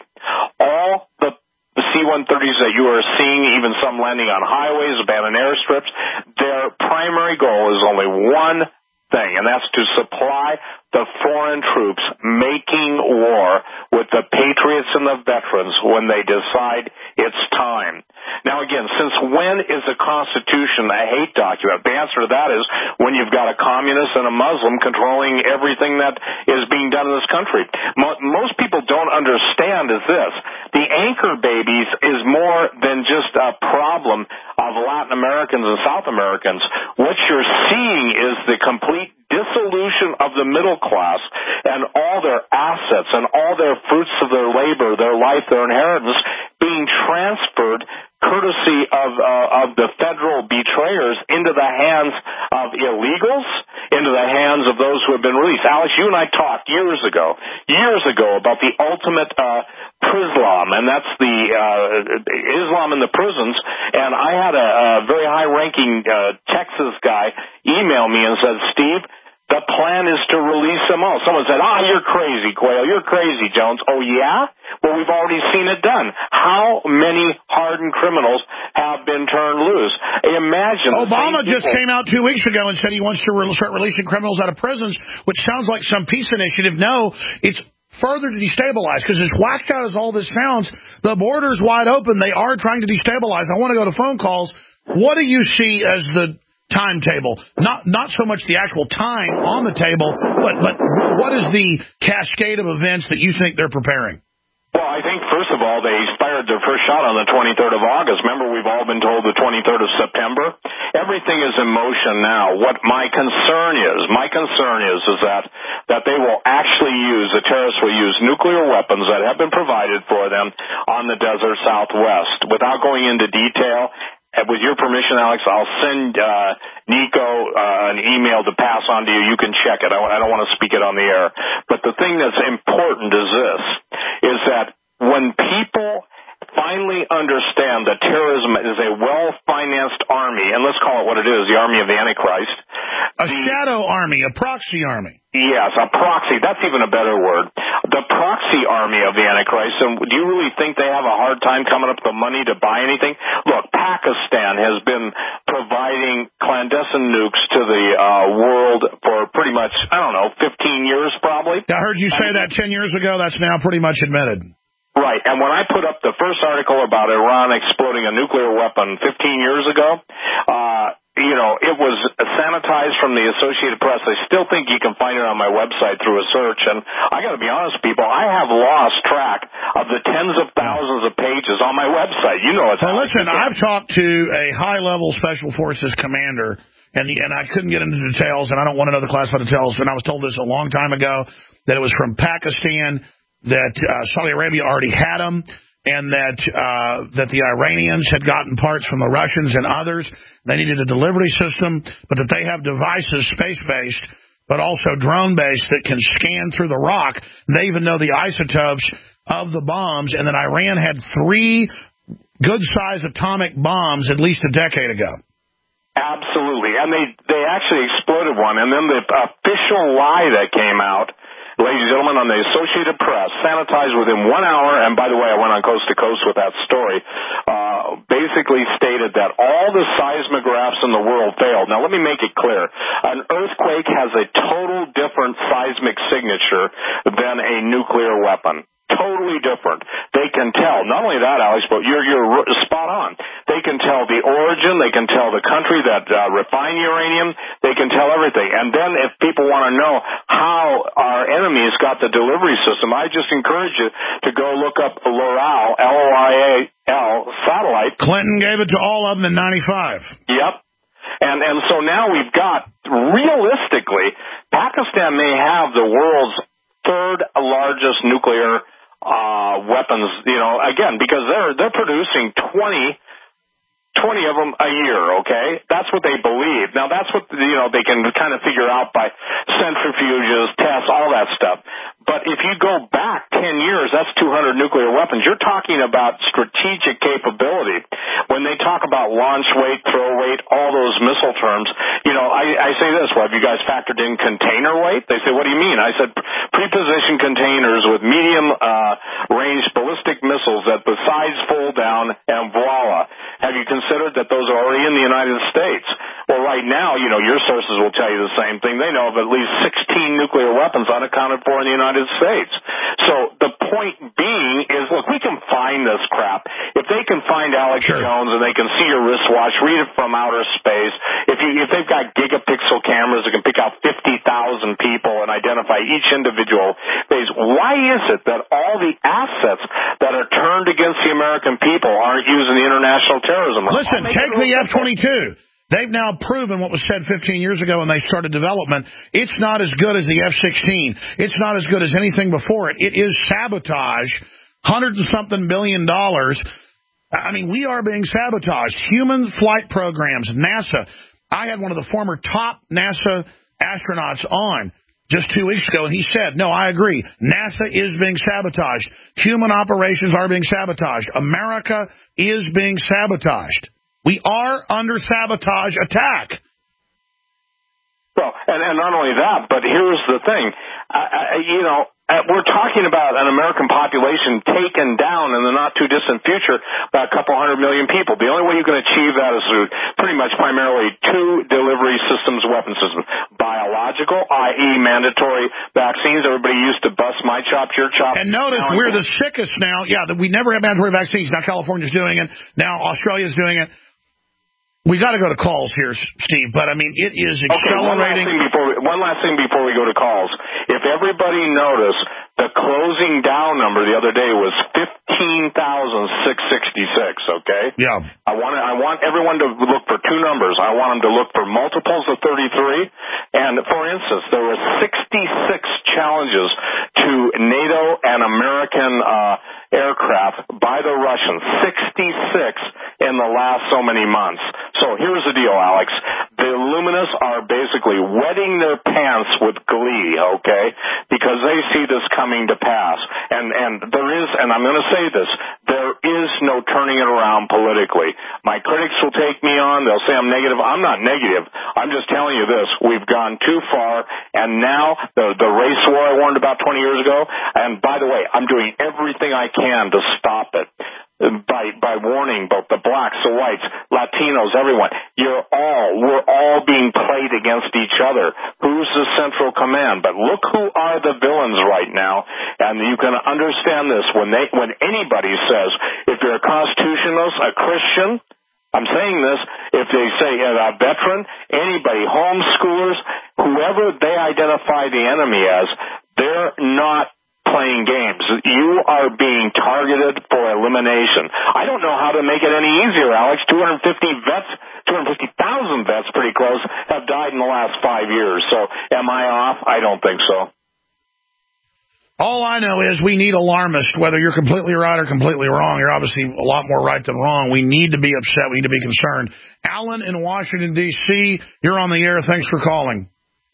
all the The C one thirties that you are seeing, even some landing on highways, abandoned airstrips, their primary goal is only one thing, and that's to supply the foreign troops making war with the patriots and the veterans when they decide it's time. Now, again, since when is the Constitution a hate document? The answer to that is when you've got a communist and a Muslim controlling everything that is being done in this country. Mo- most people don't understand is this. The anchor babies is more than just a problem of Latin Americans and South Americans. What you're seeing is the complete dissolution of the middle class and all their assets and all their fruits of their labor, their life, their inheritance being transferred courtesy of uh, of the federal betrayers into the hands of illegals, into the hands of those who have been released. Alex, you and I talked years ago, years ago about the ultimate uh, Prislam, and that's the uh, Islam in the prisons. And I had a, a very high-ranking uh, Texas guy email me and said, Steve, the plan is to release them all. Someone said, ah, you're crazy, Quayle. You're crazy, Jones. Oh, yeah? Well, we've already seen it done. How many hardened criminals have been turned loose? Imagine. Obama just came out two weeks ago and said he wants to re- start releasing criminals out of prisons, which sounds like some peace initiative. No, it's further to destabilize, because as whacked out as all this sounds, the border's wide open. They are trying to destabilize. I want to go to phone calls. What do you see as the timetable? Not not so much the actual time on the table, but but what is the cascade of events that you think they're preparing? Well, I think, first of all, they fired their first shot on the twenty-third of August. Remember, we've all been told the twenty-third of September? Everything is in motion now. What my concern is, my concern is, is that, that they will actually use, the terrorists will use nuclear weapons that have been provided for them on the desert Southwest. Without going into detail, with your permission, Alex, I'll send uh, Nico uh, an email to pass on to you. You can check it. I, I don't want to speak it on the air. But the thing that's important is this, is that when people finally understand that terrorism is a well-financed army, and let's call it what it is, the army of the Antichrist. A the, shadow army, a proxy army. Yes, a proxy. That's even a better word. The proxy army of the Antichrist. And do you really think they have a hard time coming up with the money to buy anything? Look, Pakistan has been providing clandestine nukes to the uh, world for pretty much, I don't know, fifteen years probably. I heard you say and, that ten years ago. That's now pretty much admitted. Right, and when I put up the first article about Iran exploding a nuclear weapon fifteen years ago, uh, you know, it was sanitized from the Associated Press. I still think you can find it on my website through a search, and I got to be honest, people, I have lost track of the tens of thousands of pages on my website. You know it's well, listen, I've talked to a high-level Special Forces commander, and, the, and I couldn't get into details, and I don't want to know the classified details, and I was told this a long time ago, that it was from Pakistan, that uh, Saudi Arabia already had them, and that uh, that the Iranians had gotten parts from the Russians and others. They needed a delivery system, but that they have devices, space-based, but also drone-based, that can scan through the rock. They even know the isotopes of the bombs, and that Iran had three good-sized atomic bombs at least a decade ago. Absolutely, and they, they actually exploded one, and then the official lie that came out, ladies and gentlemen, on the Associated Press, sanitized within one hour, and by the way, I went on coast to coast with that story, uh, basically stated that all the seismographs in the world failed. Now, let me make it clear. An earthquake has a total different seismic signature than a nuclear weapon. Totally different. They can tell, not only that, Alex, but you're, you're spot on. They can tell the origin, they can tell the country that uh, refined uranium, they can tell everything. And then if people want to know how our enemies got the delivery system, I just encourage you to go look up Loral, L O I A L, satellite. Clinton gave it to all of them in ninety-five. Yep. And and so now we've got, realistically, Pakistan may have the world's third largest nuclear Uh, weapons, you know, again, because they're they're producing twenty twenty of them a year, okay? That's what they believe. Now, that's what, you know, they can kind of figure out by centrifuges, tests, all that stuff. But if you go back ten years, that's two hundred nuclear weapons. You're talking about strategic capability. When they talk about launch weight, throw weight, all those missile terms, you know, I, I say this, well, have you guys factored in container weight? They say, what do you mean? I said, pre-positioned containers with medium uh, range ballistic missiles that the sides fold down and voila. Have you considered that those are already in the United States? Well, right now, you know, your sources will tell you the same thing. They know of at least sixteen nuclear weapons unaccounted for in the United States. So the point being is, look, we can find this crap. If they can find Alex sure. Jones and they can see your wristwatch, read it from outer space, if you if they've got gigapixel cameras that can pick out fifty thousand people and identify each individual base, why is it that all the assets that are turned against the American people aren't using the international terrorism? Listen, take the F twenty-two. They've now proven what was said fifteen years ago when they started development. It's not as good as the F sixteen. It's not as good as anything before it. It is sabotage, hundreds of something billion dollars. I mean, we are being sabotaged. Human flight programs, NASA. I had one of the former top NASA astronauts on just two weeks ago, and he said, no, I agree. NASA is being sabotaged. Human operations are being sabotaged. America is being sabotaged. We are under sabotage attack. Well, and, and not only that, but here's the thing. I, I, you know, we're talking about an American population taken down in the not-too-distant future by a couple hundred million people. The only way you can achieve that is through pretty much primarily two delivery systems, weapon systems. Biological, that is mandatory vaccines. Everybody used to bust my chop, your chop. And notice now we're the sickest now. Yeah, we never had mandatory vaccines. Now California's doing it. Now Australia's doing it. We got to go to calls here, Steve, but, I mean, it is accelerating. Okay, one last thing before we, one last thing before we go to calls. If everybody noticed, the closing down number the other day was fifteen thousand six hundred sixty-six, okay? Yeah. I want I want everyone to look for two numbers. I want them to look for multiples of thirty-three. And, for instance, there were sixty-six challenges to NATO and American uh, aircraft by the Russians, sixty-six in the last so many months. So here's the deal, Alex. The Illuminists are basically wetting their pants with glee, okay, because they see this coming to pass. And and there is, and I'm going to say this, there is no turning it around politically. My critics will take me on. They'll say I'm negative. I'm not negative. I'm just telling you this. We've gone too far, and now the, the race war I warned about twenty years ago, and by the way, I'm doing everything I can to stop it. By by warning both the blacks, the whites, Latinos, everyone. You're all, we're all being played against each other. Who's the central command? But look who are the villains right now, and you can understand this when they, when anybody says, if you're a constitutionalist, a Christian, I'm saying this, if they say a veteran, anybody, homeschoolers, whoever they identify the enemy as, they're not playing games. You are being targeted for elimination. I don't know how to make it any easier, Alex. two hundred fifty vets, two hundred fifty thousand vets, pretty close, have died in the last five years. So am I off? I don't think so. All I know is we need alarmists, whether you're completely right or completely wrong. You're obviously a lot more right than wrong. We need to be upset. We need to be concerned. Alan in Washington, D C, you're on the air. Thanks for calling.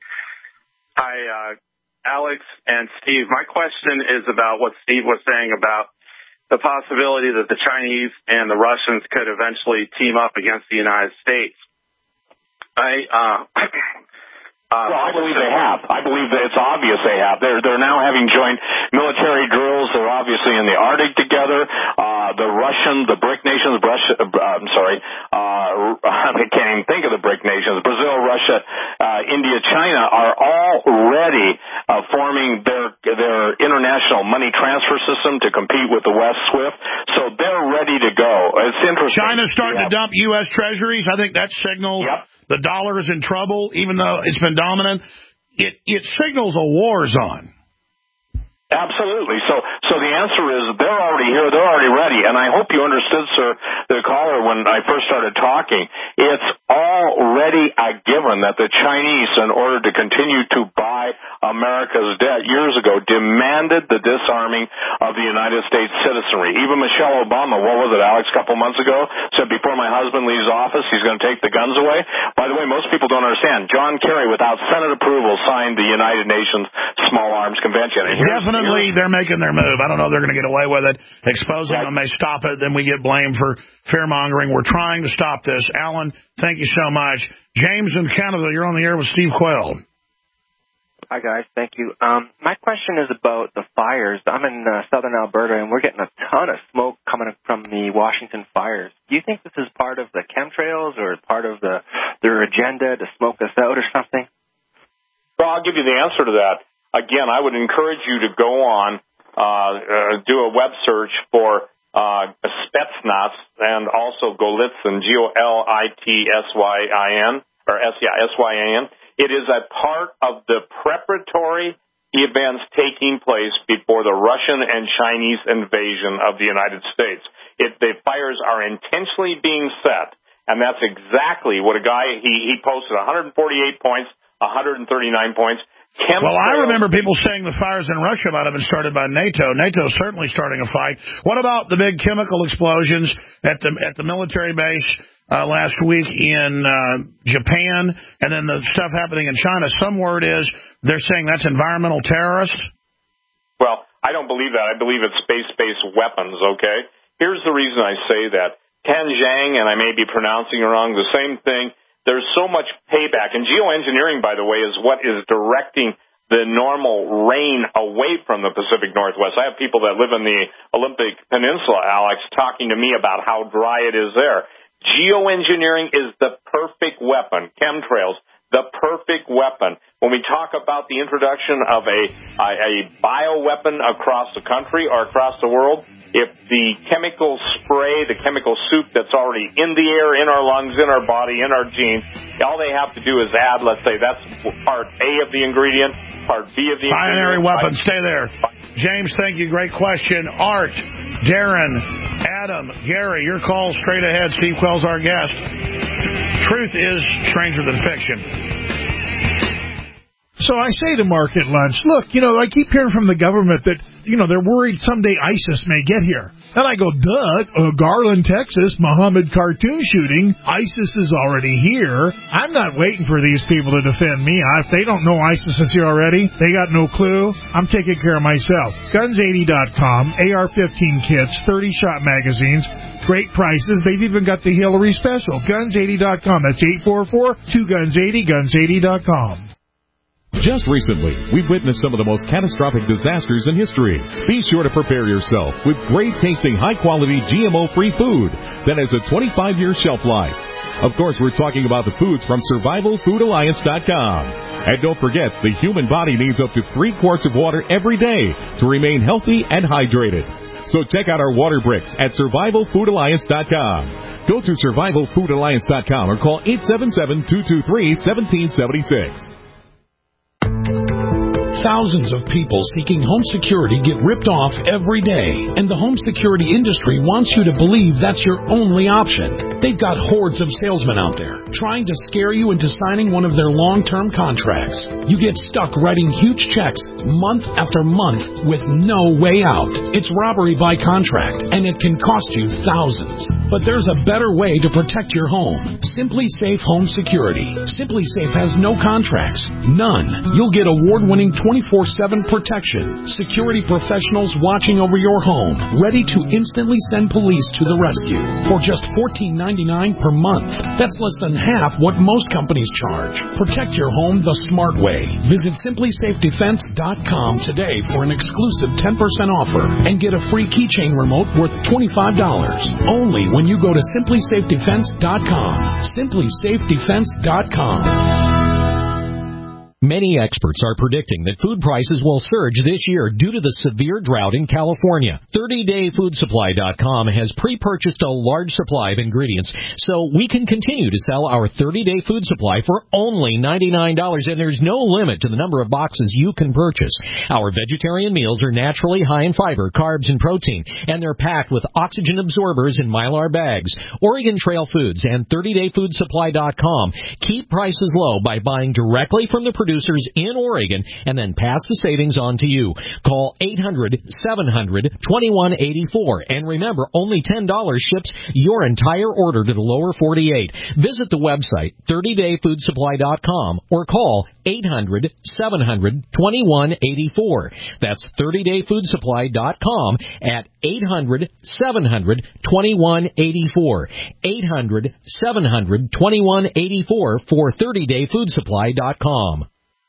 Hi, uh, Alex and Steve. My question is about what Steve was saying about the possibility that the Chinese and the Russians could eventually team up against the United States. I, uh, uh, well, I believe they have. I believe that it's obvious they have. They're they're now having joint military drills. They're obviously in the Arctic together. Uh, the Russian, the BRIC nations, Russia, uh, I'm sorry, uh, I can't even think of the BRIC nations. Brazil, Russia, uh, India, China are already uh, forming their their international money transfer system to compete with the West SWIFT. So they're ready to go. It's interesting. China's starting yeah. to dump U S treasuries. I think that signals yep. the dollar is in trouble, even though it's been dominant. It it signals a war zone. Absolutely. So, so the answer is they're already here. They're already ready. And I hope you understood, sir, the caller, when I first started talking. It's already a given that the Chinese, in order to continue to buy America's debt years ago, demanded the disarming of the United States citizenry. Even Michelle Obama, what was it, Alex, a couple months ago, said before my husband leaves office, he's going to take the guns away. By the way, most people don't understand. John Kerry, without Senate approval, signed the United Nations Small Arms Convention. And here's, Definitely, they're making their move. I don't know if they're going to get away with it. Exposing right. them may stop it. Then we get blamed for fear-mongering. We're trying to stop this. Alan, thank you so much. James in Canada, you're on the air with Steve Quayle. Hi, guys. Thank you. Um, my question is about the fires. I'm in uh, southern Alberta, and we're getting a ton of smoke coming from the Washington fires. Do you think this is part of the chemtrails or part of the their agenda to smoke us out or something? Well, I'll give you the answer to that. Again, I would encourage you to go on, uh, uh, do a web search for uh, Spetsnaz and also Golitsyn, G O L I T S Y I N, or S Y A N. It is a part of the preparatory events taking place before the Russian and Chinese invasion of the United States. It, the fires are intentionally being set, and that's exactly what a guy, he, he posted one hundred forty-eight points, one hundred thirty-nine points. Chemtrails. Well, I remember people saying the fires in Russia might have been started by NATO. NATO's certainly starting a fight. What about the big chemical explosions at the at the military base uh, last week in uh, Japan, and then the stuff happening in China? Some word is they're saying that's environmental terrorists. Well, I don't believe that. I believe it's space-based weapons, okay? Here's the reason I say that. Tianjin, and I may be pronouncing it wrong, the same thing. There's so much payback. And geoengineering, by the way, is what is directing the normal rain away from the Pacific Northwest. I have people that live in the Olympic Peninsula, Alex, talking to me about how dry it is there. Geoengineering is the perfect weapon. Chemtrails, the perfect weapon. When we talk about the introduction of a, a, a bioweapon across the country or across the world, if the chemical spray, the chemical soup that's already in the air, in our lungs, in our body, in our genes, all they have to do is add, let's say, that's part A of the ingredient, part B of the Binary ingredient. weapon, stay there. James, thank you. Great question. Art, Darren, Adam, Gary, your call straight ahead. Steve Quayle's our guest. Truth is stranger than fiction. So I say to Mark at lunch, look, you know, I keep hearing from the government that, you know, they're worried someday ISIS may get here. And I go, duh, uh, Garland, Texas, Muhammad cartoon shooting, ISIS is already here. I'm not waiting for these people to defend me. If they don't know ISIS is here already, they got no clue. I'm taking care of myself. guns eighty dot com, A R fifteen kits, thirty shot magazines, great prices. They've even got the Hillary special. guns eighty dot com. That's eight four four, two guns eighty, guns eighty dot com. Just recently, we've witnessed some of the most catastrophic disasters in history. Be sure to prepare yourself with great-tasting, high-quality, G M O-free food that has a twenty-five year shelf life. Of course, we're talking about the foods from Survival Food Alliance dot com. And don't forget, the human body needs up to three quarts of water every day to remain healthy and hydrated. So check out our water bricks at Survival Food Alliance dot com. Go to Survival Food Alliance dot com or call eight seven seven, two two three, one seven seven six. Thousands of people seeking home security get ripped off every day, and the home security industry wants you to believe that's your only option. They've got hordes of salesmen out there trying to scare you into signing one of their long-term contracts. You get stuck writing huge checks month after month with no way out. It's robbery by contract, and it can cost you thousands. But there's a better way to protect your home. Simply Safe Home Security. Simply Safe has no contracts. None. You'll get award-winning twenty-four seven protection. Security professionals watching over your home, ready to instantly send police to the rescue for just fourteen ninety-nine per month. That's less than half what most companies charge. Protect your home the smart way. Visit Simply Safe Defense dot com today for an exclusive ten percent offer and get a free keychain remote worth twenty-five dollars. Only when you go to Simply Safe Defense dot com. Simply Safe Defense dot com. Many experts are predicting that food prices will surge this year due to the severe drought in California. thirty day food supply dot com has pre-purchased a large supply of ingredients so we can continue to sell our thirty day food supply for only ninety-nine dollars, and there's no limit to the number of boxes you can purchase. Our vegetarian meals are naturally high in fiber, carbs, and protein, and they're packed with oxygen absorbers in Mylar bags. Oregon Trail Foods and thirty day food supply dot com keep prices low by buying directly from the producers in Oregon and then pass the savings on to you. Call eight hundred, seven hundred, twenty-one eighty-four. And remember, only ten dollars ships your entire order to the lower forty-eight. Visit the website, thirty day food supply dot com, or call eight hundred, seven hundred, twenty-one eighty-four. That's thirty day food supply dot com at eight hundred, seven hundred, twenty-one eighty-four. eight hundred, seven hundred, twenty-one eighty-four for thirty day food supply dot com.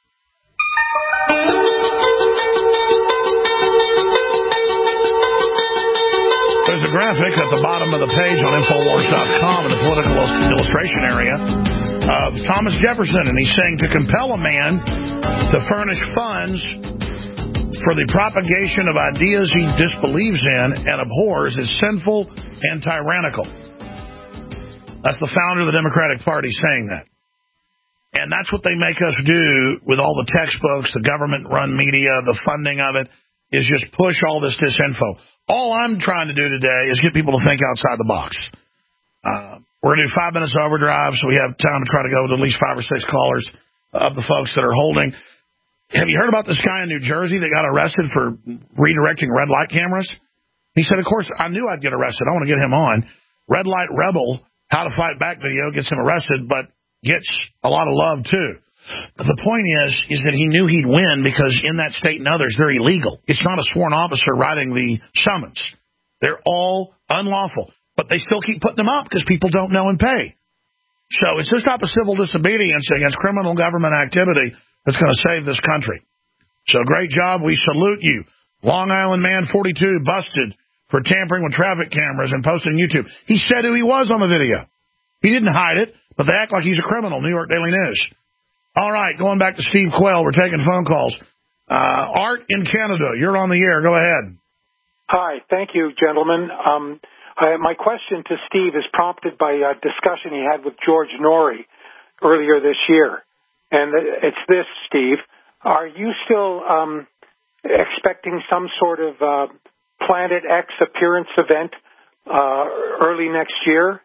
There's a graphic at the bottom of the page on Infowars dot com in the political illustration area of Thomas Jefferson, and he's saying to compel a man to furnish funds for the propagation of ideas he disbelieves in and abhors is sinful and tyrannical. That's the founder of the Democratic Party saying that. And that's what they make us do with all the textbooks, the government-run media, the funding of it, is just push all this disinfo. All I'm trying to do today is get people to think outside the box. Uh, we're going to do five minutes overdrive, so we have time to try to go to at least five or six callers of the folks that are holding. Have you heard about this guy in New Jersey that got arrested for redirecting red light cameras? He said, of course, I knew I'd get arrested. I want to get him on. Red Light Rebel, How to Fight Back video gets him arrested, but gets a lot of love, too. But the point is, is that he knew he'd win because in that state and others, they're illegal. It's not a sworn officer writing the summons. They're all unlawful. But they still keep putting them up because people don't know and pay. So it's this type of civil disobedience against criminal government activity that's going to save this country. So great job. We salute you. Long Island Man forty-two busted for tampering with traffic cameras and posting on YouTube. He said who he was on the video. He didn't hide it, but they act like he's a criminal. New York Daily News. All right, going back to Steve Quayle. We're taking phone calls. Uh, Art in Canada, you're on the air. Go ahead. Hi, thank you, gentlemen. Um, I, my question to Steve is prompted by a discussion he had with George Norrie earlier this year. And it's this, Steve. Are you still um, expecting some sort of uh, Planet X appearance event uh, early next year?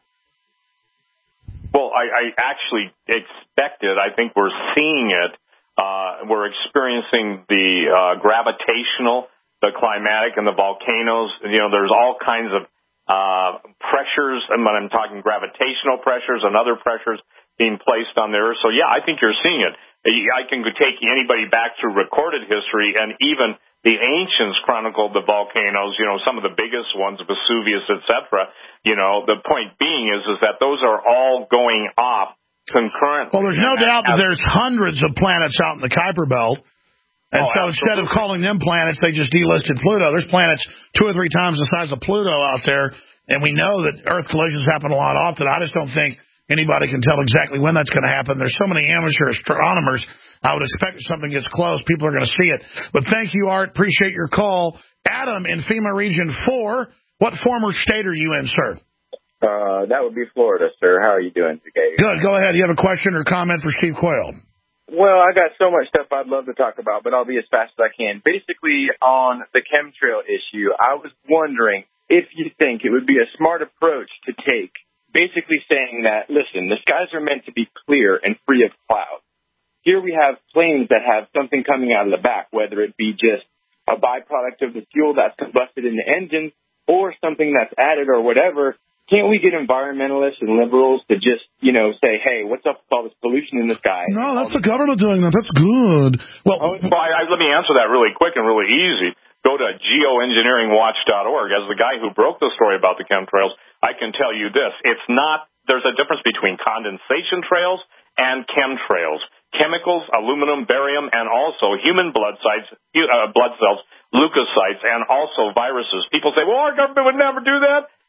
Well, I, I actually expect it. I think we're seeing it. Uh, we're experiencing the uh, gravitational, the climatic, and the volcanoes. You know, there's all kinds of uh, pressures, and when I'm talking gravitational pressures and other pressures being placed on the Earth. So, yeah, I think you're seeing it. I can take anybody back through recorded history, and even the ancients chronicled the volcanoes, you know, some of the biggest ones, Vesuvius, et cetera. You know, the point being is, is that those are all going off concurrently. Well, there's no doubt that there's hundreds of planets out in the Kuiper Belt. And oh, so absolutely. Instead of calling them planets, they just delisted Pluto. There's planets two or three times the size of Pluto out there, and we know that Earth collisions happen a lot often. I just don't think anybody can tell exactly when that's going to happen. There's so many amateur astronomers. I would expect if something gets close, people are going to see it. But thank you, Art. Appreciate your call. Adam in FEMA Region four, what former state are you in, sir? Uh, that would be Florida, sir. How are you doing today? Good. Go ahead. You have a question or comment for Steve Quayle? Well, I got so much stuff I'd love to talk about, but I'll be as fast as I can. Basically, on the chemtrail issue, I was wondering if you think it would be a smart approach to take, basically saying that, listen, the skies are meant to be clear and free of clouds. Here we have planes that have something coming out of the back, whether it be just a byproduct of the fuel that's combusted in the engine or something that's added or whatever. Can't we get environmentalists and liberals to just, you know, say, hey, what's up with all this pollution in the sky? No, that's the government doing that. That's good. Well, well I, I, let me answer that really quick and really easy. Go to geoengineering watch dot org. As the guy who broke the story about the chemtrails, I can tell you this. It's not, there's a difference between condensation trails and chemtrails. Chemicals, aluminum, barium, and also human blood sites, uh, blood cells, leukocytes, and also viruses. People say, well, our government would never do that.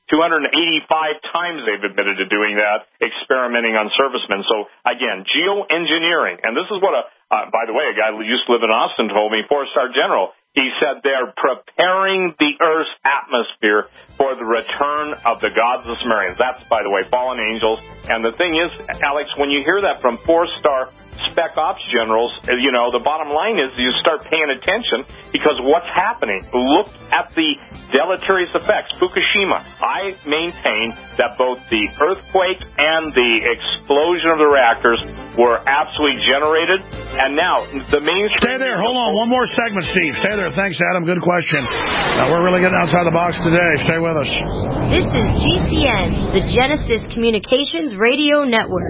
two hundred eighty-five times they've admitted to doing that, experimenting on servicemen. So, again, geoengineering. And this is what, a uh, by the way, a guy who used to live in Austin told me, four-star general. He said they're preparing the Earth's atmosphere for the return of the gods of Sumerians. That's, by the way, fallen angels. And the thing is, Alex, when you hear that from four-star spec ops generals, you know, the bottom line is you start paying attention because what's happening? Look at the deleterious effects. Fukushima, I maintain that both the earthquake and the explosion of the reactors were absolutely generated. And now, the main... Stay there. Hold on. One more segment, Steve. Stay there. Thanks, Adam. Good question. Uh, we're really getting outside the box today. Stay with us. This is G C N, the Genesis Communications Radio Network.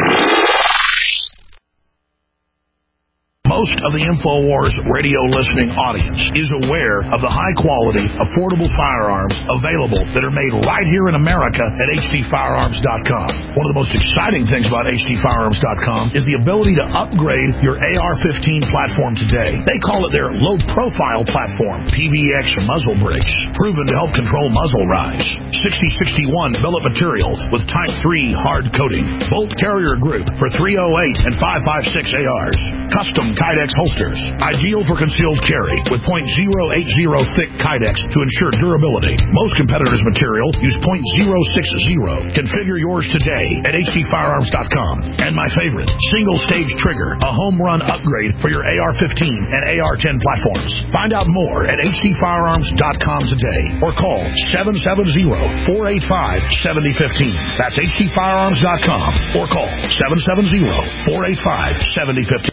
Most of the InfoWars radio listening audience is aware of the high-quality, affordable firearms available that are made right here in America at H D firearms dot com. One of the most exciting things about H D firearms dot com is the ability to upgrade your A R fifteen platform today. They call it their low-profile platform, P V X muzzle brakes, proven to help control muzzle rise. sixty sixty-one billet material with Type three hard coating. Bolt carrier group for three oh eight and five five six A Rs. Custom Kydex holsters, ideal for concealed carry with point zero eight zero thick Kydex to ensure durability. Most competitors' material use point zero six zero. Configure yours today at H D firearms dot com. And my favorite, single-stage trigger, a home run upgrade for your A R fifteen and A R ten platforms. Find out more at H D firearms dot com today or call seven seven zero, four eight five, seven zero one five. That's H D firearms dot com or call seven seven zero, four eight five, seven zero one five.